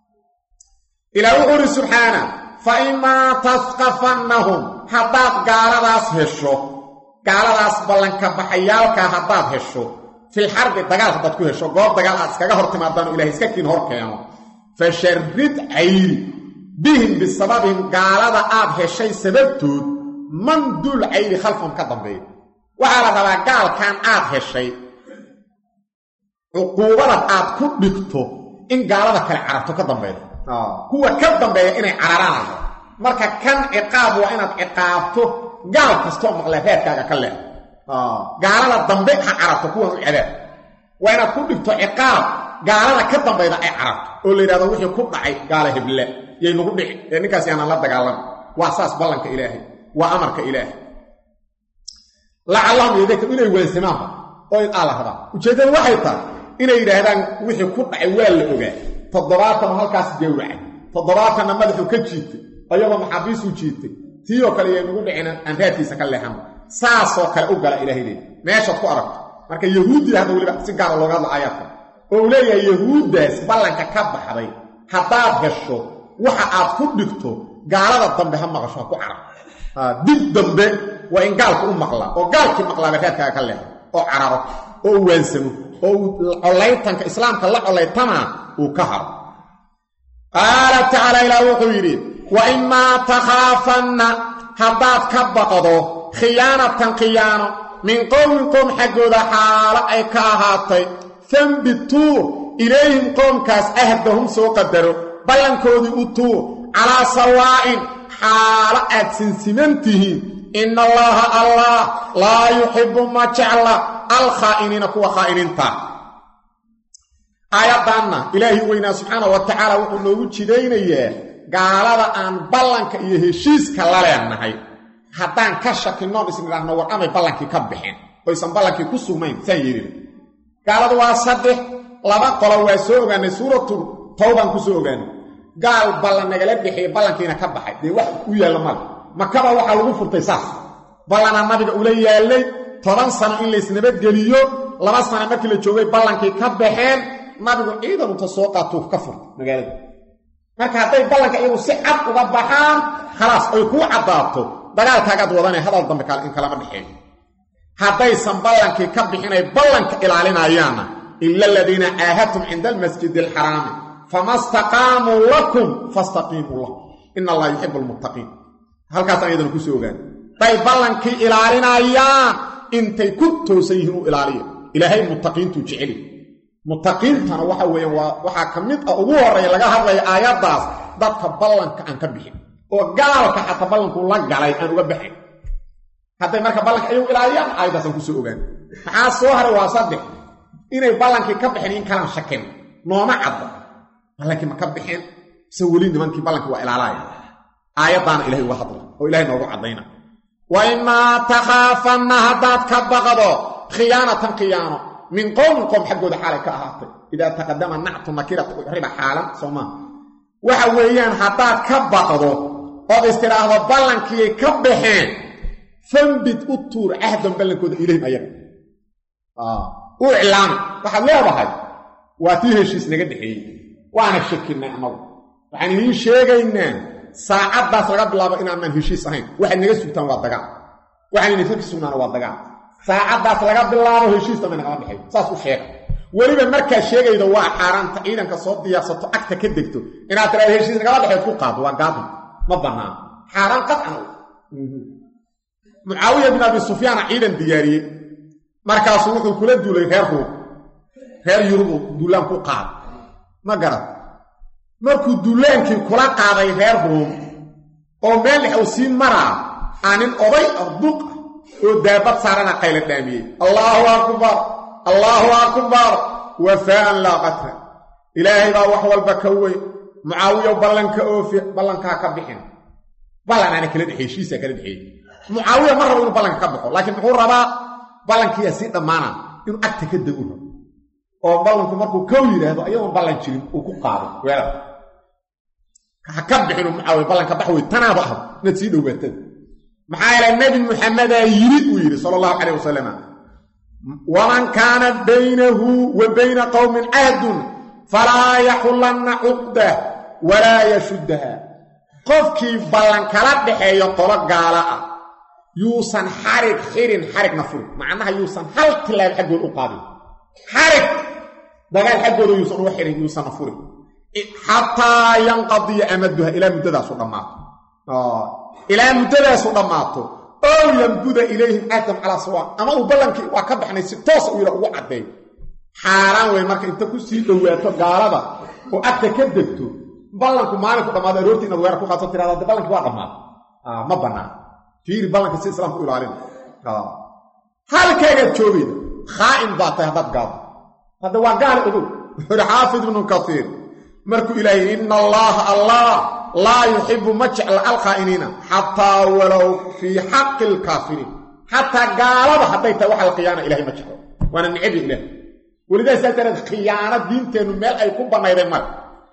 ilaah wuxuu uhi subxaana fa imaa tasqafannahum haddaad gaaladaas hesho gaaladaas ballanka baxayaalkaa haddaad hesho filxarbi dagaal haddaad ku hesho goob dagaal aad iskaga hor timaadaan oo ilahay iska kiin hor keeno fasharrid cayri bihim bisababihim gaalada aad heshay sababtood man duul cayri khalfahum ka dambeeya waxaa la rabaa gaalkan aad heshay cuquubada aad ku dhigto in gaalada kale cararto ka dambeeyo kuwa ka dambeeya inay cararaan marka kan ciqaab waa inaad ciqaabto gaal kastoo maqla reerkaaga ka leex gaalada dambe ha cararto kuwan u cadaab waa inaad ku dhigto ciqaab gaalada ka dambayda ay cararto oo la yidhahdo wixii ku dhacay gaala heble yay nagu dhici ee ninkaas yaanaan la dagaalan waa saas ballanka ilaahay waa amarka ilaahay lacallahum yadakaru inay waansamaanba oo in alla rabaa ujeeddada waxay tahay inay yidhaahdaan wixii ku dhacay waa la ogaa toddobaatan halkaas gowracay toddobaatan madaxu ka jiitay ayaba maxaabiisu jiitay tiyo kale ay nagu dhicina aan raadkiisa ka leexan saasoo kale u gala ilaahay leey meesha ku aragto marka yahuudi hada waliba si gaar looga hadla aayadka oo leeyahay yahuudaas ballanka ka baxday hadaad gasho waxa aad ku dhigto gaalada dambe ha maqasho ku carab dib dambe waa in gaalku u maqla oo gaalkii maqlaaba raadkaaga ka leexo oo cararo oo waansamo oo colaytanka islaamka la colaytana uu ka haro qaala tacaala ilaa wuxuu yidhi wa imaa takhaafanna haddaad ka baqdo khiyaanatan khiyaano min qowmin qoom xaggooda xaalo ay ka ahaatay fambituu ilayhim qoomkaas ahdahum soo qadaro ballankoodii u tuur calaa sawaa'in xaalo aad sinsiman tihiin ina allaha allah laa yuxibbu ma jecla alkhaa'iniina kuwa khaa'iniinta aayaddaanna ilaahi weynaa subxaana wa tacaala wuxuu noogu jidaynayaa gaalada aan ballanka iyo heshiiska la leenahay haddaan ka shakinnoon isnidhaahno war amay ballankii ka bixeen oysan ballankii ku sugnayn saan yeelina gaaladu waa saddex laba qolo waa soo ogaanay suuratu tawbaan ku soo ogaanay gaal ballan nagala dhexeeye ballankiina ka baxay dee wax u yaalla male makaba waxaa lagu furtay saas ballanaa nabiga ula yaallay 10 sano in laysnabadgeliyo 2 sano markii la joogay ballankii ka baxeen nabigu ciidan inta soo qaatuuf ka furtay magaalada marka hadday ballanka iyagu si cad uga baxaan khalaas ay ku caddaato dagaalkaagaad wadanay hadal dambe in kalama dhexeeyo haddaysan ballankii ka bixinay ballanka ilaalinayaana ila aladiina caahadtum cinda almasjidi alxaraami fama staqaamuu lakum fastaqiimuu lahum ina allaha yuxibu almuttaqiin halkaasaan iyadana ku soo ogaan day ballankii ilaalinayaan intay ku toosan yihiin u ilaaliya ilaahay muttaqiintuu jeceli muttaqiintana waxa weeyaan waxaa ka mid ah ugu horreeya laga hadlaya aayaddaas dadka ballanka aan ka bixin oo gaalka xataa ballanku la galay aan uga baxin hadday marka ballanka ayagu ilaaliyaan aayaddaasaan ku soo ogaan maxaa soo haray waa saddex inay ballankii ka bixin in kalaan shakin nooma cadda ballankii ma ka bixin se weli nimankii ballankii waa ilaalaya aayaddaana ilahay uga hadla oo ilahay noogu caddayna wa imaa takhaafanna haddaad ka baqdo khiyaanatan khiyaano min qowmin qoom xaggooda xaalay ka ahaatay idaa taqadama nactu nakiratu riba xaalan soo maa waxa weeyaan haddaad ka baqdo ood istiraahdo ballankii ka baxeen fambid u tuur cahdan ballankooda ilayhim ayaga u iclaami waxaad leedahay waa tii heshiis naga dhexeeyey waana shakinnay annagu waxaan idiin sheegaynaa saacaddaas laga bilaabo inaanaan heshiis ahayn waxaad naga sugtaan waa dagaal waxaan idinka ka sugnaana waa dagaal saacaddaas laga bilaabo heshiis dambe nagama dhexeeyo saas u sheega weliba markaa sheegaydo waa xaaraanta ciidanka soo diyaarsato agta ka degto inaad tiraado heshiis nagama dhexeed ku qaado waa gaadi ma bannaan xaaraan qadcan mucaawiya bin abi sufyaana ciidan diyaariyey markaasuu wuxuu kula duulay reer ruum reer yurubu duulaan ku qaad ma garan markuu duulaankii kula qaaday reer ruum oo meel dhex uu sii maraa aanin oday arduq oo daabad saarana qayla dhaamiyey allaahu akbar allaahu akbar wafaa'an laa qatra ilaahay baa wax walba ka weyn mucaawiya ballanka oofi ballankaa ka bixin ballanaana kala dhexeey heshiisaa kala dhexeeyey mucaawiya ma rabo inuu ballanka ka baxo laakiin muxuu rabaa ballankiiyaa sii dhammaana inuu agta ka degu rabo oo ballanku markuu kow yidhaahdo ayagoon ballan jirin uu ku qaado weerar ha ka bixinu mucaawiya ballanka bax wey tanaaba ah inaad sii dhowaatada maxaa yeelay nebi muxamedaa yidhi uu yidhi sala allahu calayh wasalam waman kaana baynahu wa bayna qowmin cahdun falaa yaxullanna cuqdah walaa yashuddaha qofkii ballan kala dhexeeyo qolo gaala ah yuusan xarig xirin xarigna furin macnaha yuusan hal tilaabo xaggooda u qaadin xarig dagaal xaggooda yuusan uga xirin yuusanna furin xataa yanqadiya amaduha ilaa muddadaasu dhammaato ilaa muddadaasu dhammaato oo yambuda ilayhim aadam calaa sawaa ama uu ballankii waa ka baxnay si toosa u yidha ugu caddeeyo xaaraan wey marka inta ku sii dhowaato gaalada oo agta ka degto ballanku maalinku dhammaado aroortii inaad weerar ku qaadso tirahda de ballankii waa dhammaado ma bannaan fiiri ballanka si islaamku u ilaalina halkeegaad joogayda khaa'in baa tahay haddaad gaado hadda waa gaal ogow wuxuu ihi xaafid ibnu kasiir markuu ilaahay ina allaaha allah laa yuxibu ma jecla alkhaa'iniina xataa walow fii xaqi alkaafiriin xataa gaalada hadday tahay waxa la khiyaana ilahay ma jeclo waana necabya ilaah welidaas saa dareed khiyaano diinteennu meel ay ku bannayday male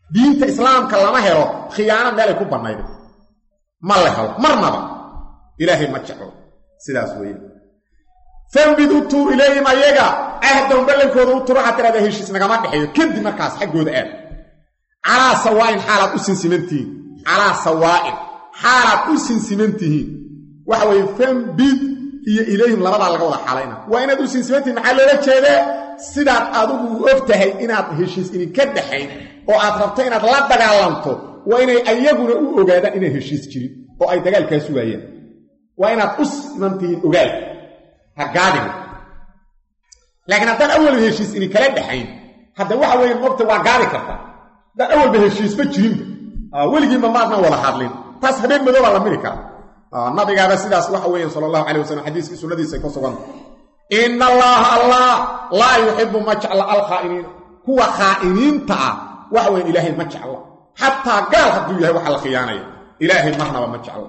diinta islaamka lama helo khiyaano meel ay ku banayd ma la helo marnaba ilaahay ma jeclo sidaas weeyaan fambidu tur ilayhim ayaga ahdan balankooda u turo hatta hada heshiis nagama dhaxeeyo kadib markaas xaqooda aad ala sawaa'in xaalad u sinsimantii ala sawaa'in xaalad u sinsimantii waxa way fambid iyo ilayhim labada laga wada xalayna waa inaad u sinsimantii maxaa loola jeedaa sidaad adigu u ogtahay inaad heshiis idin ka dhaxayn oo aad rabto inaad la dagaalanto waa inay ayaguna u ogaadaan inay heshiis jirin oo ay dagaalkaas waayaan waa inaad u sinantiin ogaal hagaadin laakiin haddaan awal heshiis idin kala dhaxayn hadda waxa weeye qofta waa gaadi karta haddaan awalba heshiisba jirinba weligiinba maadna wada hadlin taas habeen madooba la miri kara nabigaaba sidaas waxa weeyaan sallallahu alayhi wasallam xadiiskii sunnadiisa ka sugan inna allaha allah la yuhibbu ma ja'ala al-kha'inin huwa kha'iniinta waxa weeyaan ilaahay ma jecla hatta gaal haduu yahay waxa la khiyaanay ilaahay marnaba ma jecla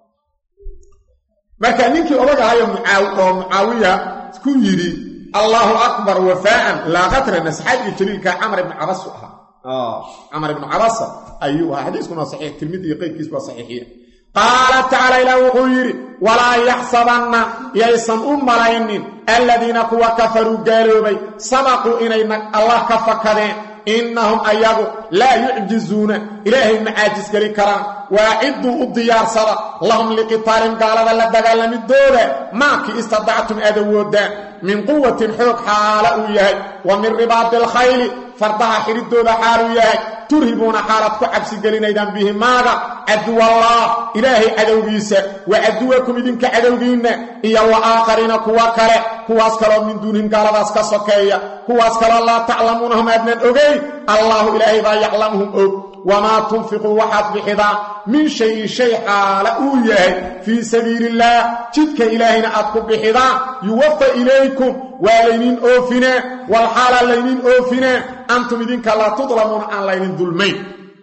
marka ninkii odaga muaawiya ku yiri allahu akbar wafa'an la qatra nasxabi jaliilka amr ibn abbas amr ibn abbas ayuha hadithuna sahih tirmidhi qeybkiis waa sahihiya qala ta'ala ila wuxuu wala yahsabanna yaysan umalayn alladina kuwa kafaru gaalobay sabaqu inayna allah ka fakadeen innahum ayagu la yu'jizuna ilahi ma'ajiz gali karan waa'idu udiyaarsada lahum liqitalin qalada la dagaalamidooda ma ki istada'tum adawooda min quwwatin xuq xaala u yahay wa min ribaadil khayl fardaha xiridooda xaalu yahay turhibuna xaalad ku cabsi gelinaydan bihi maaga adu wallah ilaahi adawgiisa wa aduwakum idinka adawgiina iyo wa aakhirina kuwa kale kuwaas kale min duunihim gaaladaas ka sokeeya kuwaas kale la ta'lamunhum adnan ogay allah ilaahi baa ya'lamuhum وما تنفقوا وحد بحضا من شيء حال أويه في سبيل الله جدك إلهنا أتكب بحضا يوفى إليكم ولينين أوفنا والحال لينين أوفنا أنتم إذنك لا تظلمون عن لينين ظلمين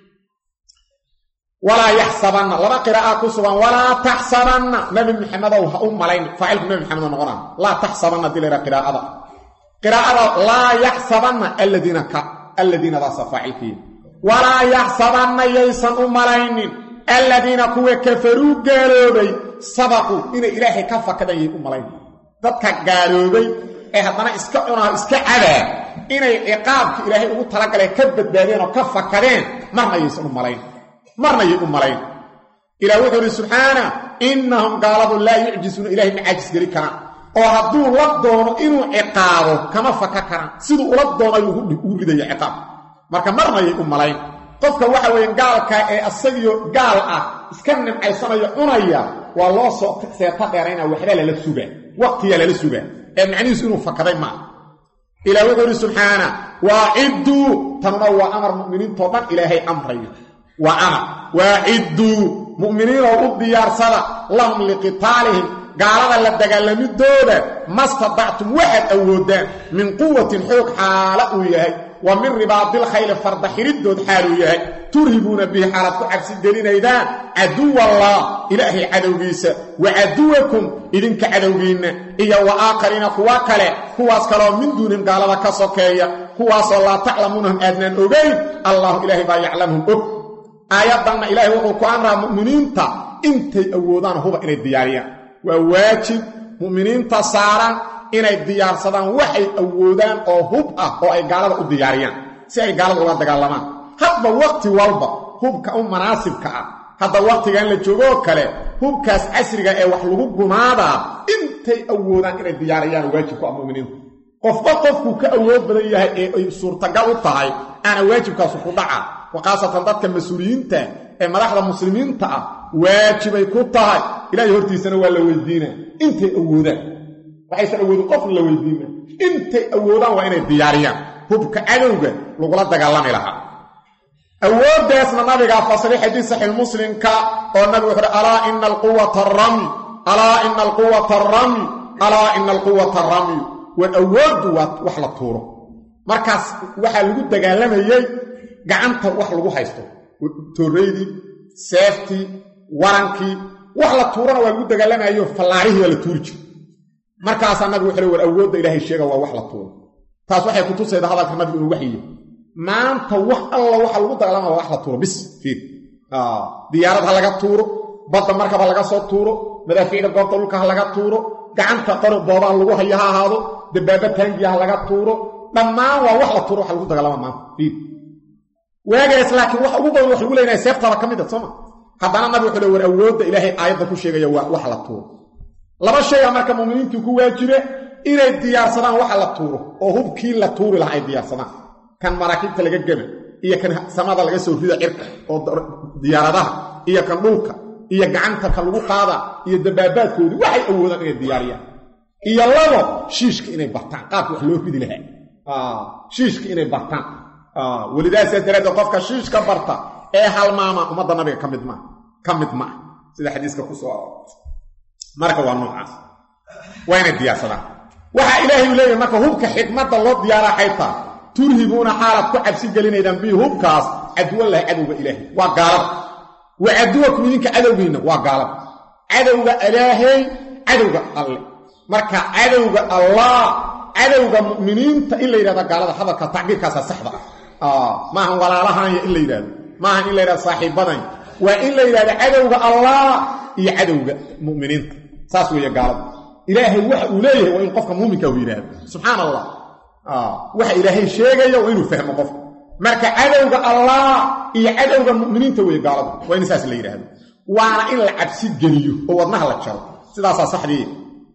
ولا يحسبن لما قراءة كسوا ولا تحسبن نبي محمد وهم لين فعلكم نبي محمد ونغران لا تحسبن دليل قراءة لا يحسبن الذين ذا صفاعلكين ولا يحسبن ييسن أمرين الذين كوا كفروا قالوا سبقوا إن إلهي كفكدين أمرين ذاتك قالوا هدنا إسكعنا إسكعنا إن إقابك إلهي أمتلق لك كبت بادين وكفكدين مرنا ييسن أمرين إلى وحده سبحانه إنهم قالوا لا يعجزون إلهي معاجز قريكنا وهدوا لبدون إنه إقابه كما فككنا سيدوا لبدون يقول لدي إقاب marka marnay u malayn qofka waxa weyn gaalka ee asagiyo gaal ah iska nimcaysanayo cunaya waa loo soo seeta dheerayna waxba la suuba waqtiga la suuba ee macnihiisu inuu fakaday ma ilaahi wuxuu subhana wa'iddu tanna wa amar mu'miniin toban ilaahi amrayo wa amar wa'iddu mu'miniin oo diyaarsada lahum liqitalihim gaalada la dagaalamidooda mastada'tum wahad awoodaan min quwwatin xuq xaala u yahay ومن رباط الخيل فرد حردود حالو يهي ترهبون به حالة عبس الدلين إذا عدو الله إلهي عدوغيس وعدوكم إذن كعدوغين إيا وآخرين كواكالي كواس كلام من دونهم قال لك صكايا كواس الله تعلمونهم أدنان أغيب الله إلهي با يعلمهم آيات دلنا إلهي وقوكو أمر مؤمنين تا انتي أودان هو إلى الديارية وواجب مؤمنين تصارا inay diyaarsadaan waxay awoodaan oo hub ah oo ay gaalada u diyaariyaan si ay gaalada uga dagaalamaan hadba waqti walba hubka u munaasibka ah hada waqtigan la joogo kale hubkaas casriga ee wax lagu gumaada intay awoodaan inay diyaariyaan waajibka muuminiinta qofku ka awood badan yahay ee ay suurtagal u tahay ana waajibkaas ku dhaca waqaasatan dadka mas'uuliyiinta ee madaxda muslimiinta ah waajibay ku tahay ilaahay hortiisana waa la weydiinaa intay awoodaan waxay awoodaan qof la weydiina intay awoodaan waa inay diyaariyaan hubka cadowga lagula dagaalami lahaa awoodaasna nabiga fasray xadiis sahih muslimka oo nabigu wuxuu ala innal quwwata ar-ramy ala innal quwwata ar-ramy wa awoodu wax la tuuro markaas waxa lagu dagaalamayay gacanta wax lagu haysto tooreedi seefti waranki wax la tuurana waa lagu dagaalamayo fallaarihi la tuurji markaas nabigu wuxuu war awoodda ilaahay sheega waa wax la tuuro taas waxay ku tusaydaa hadalka nabigu inuu waxiyo maanta wax alla waxa lagu dagaalama wax la tuuro bis fiir diyaarad ha laga tuuro badda markaba laga soo tuuro madaafiicda goobta dhulka ha laga tuuro gacanta qaro boobaan lagu hayo ha ahaado dabaaba taangiya ha laga tuuro dhammaan waa wax la tuuro wax lagu dagaalama maanta fiir waagaas laakiin wax ugu badan wax lagu leeyahay seeftada ka mid ah Soomaa haddana nabi wuxuu leeyahay awoodda ilaahay aayadda ku sheegaya wax la tuuro laba shay marka muuminiintu ku waajibe inay diyaarsadaan wax la tuuro oo hubkii la tuuri lahaa ay diyaarsadaan kan maraakiibta laga gaba iyo kan samada laga soo rida cirka oo diyaaradaha iyo kan dhulka iyo gacanta ka lagu qaada iyo dabaabaadkoodu waxay awoodaan inay diyaariyaan iyo labo shiishka inay bartaan qaabka wax loo ridi lahaa shiishka inay bartaan walidaas daraad qofka shiishka barta ee halmaama umada nabiga kamid ma sida xadiiska ku soo marka waa noocaas wayna diyaarsadaan waxa ilaahay uu leeyahay marka hubka xikmada loo diyaaraa xayta turhibuuna xaalad ku cabsi gelinaydaan bi hubkaas adwalaha adowga ilaahay waa gaalad wa adwakum idinka adowgiina waa gaalad adowga ilaahay adowga alle marka adowga allah adowga mu'miniinta in la yiraahdo gaalada hadalka tacbiirkaas saxda maahan walaalahan in la yiraahdo maahan in la yiraahdo saaxiibadan waa in la yiraahdo adowga allah iyo adowga mu'miniinta saas weeye gaalad ilaahay waxa uu leeyahay waa in qofka muuminka uu yiraahdo subhanallah waxa ilaahay sheegayo waa inuu fahmo qofka marka adowga allah iyo adowga mu'miniinta way gaalada waa in saas la yiraahdo waana in la cabsi geliyo oo wadnaha la jaro sidaas saxdii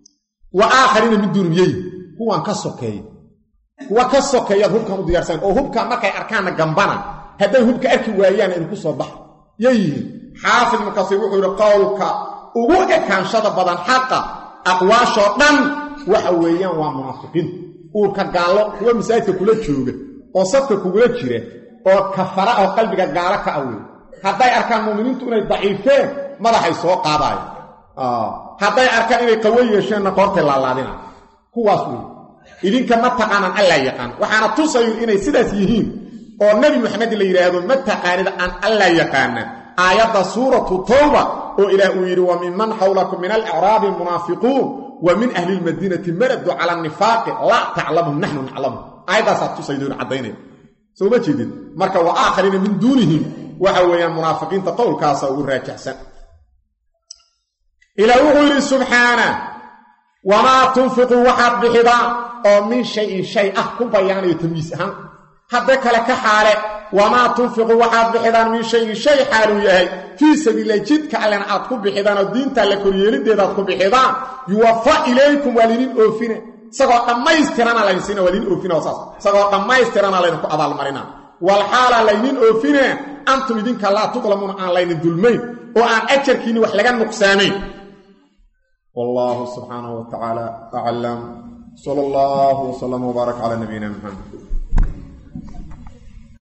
wa aakhirina mid durbiyay kuwan ka sokeeyay kuwa ka sokeeyay hubkan u diyaarsan oo hubka markay arkaan gambana haday hubka arki waayaan in ku soo bax yayin xaafid makasir wuxuu yiri qowlka ugu ekaanshada badan xaqa aqwaasho dhan waxa weeyaan waa munaafiqiin oo ka gaalo kuwa masaajidka kula jooga oo safka kugula jira oo kafara oo qalbiga gaala ka away haday arkaan muuminiintu inay daciifeen madaxay soo qaadayaan haday arkaan inay qawi yeesheen qoorta laalaadina kuwaas idinka ma taqaanan alla yaqaan waxaana tusayo inay sidaas yihiin oo nabi maxamed la yiraahdo ma taqaanida an alla yaqaana aayada suuratu tawba oo ilaahu yiri wa mimman hawlakum min al-a'rab munafiqun wa min ahli al-madinati maradu ala an-nifaq la ta'lamu nahnu na'lamu ayada satusaydo cadaynay soo ma jeedin marka wa aakharina min dunihim waxa weeyaan munaafiqiinta qowlkaas ugu raajixsan ilaahu yiri subhana wa ma tunfiqu wa habbiha oo min shay ku bayaanayo tamyiis ahaan hadda kale ka xaale wama tunfiqu waxaad bixidaan min shay xaalu yahay fi sabiilillah jidka allana aad ku bixidaan oo diinta la koryeelideeda aad ku bixidaan yuwaffa ilaykum walidin oofina sagoo dhamaystiran la insiina walidin oofina wasaas sagoo dhamaystiran la ku abaal marina wal xaala laydin oofina antum idinka la tudlamuna aan laydin dulmayn oo aan ajarkiina wax laga nuqsaanayn wallahu subhanahu wa ta'ala a'lam sallallahu wa sallam wa baraka ala nabiyyina muhammad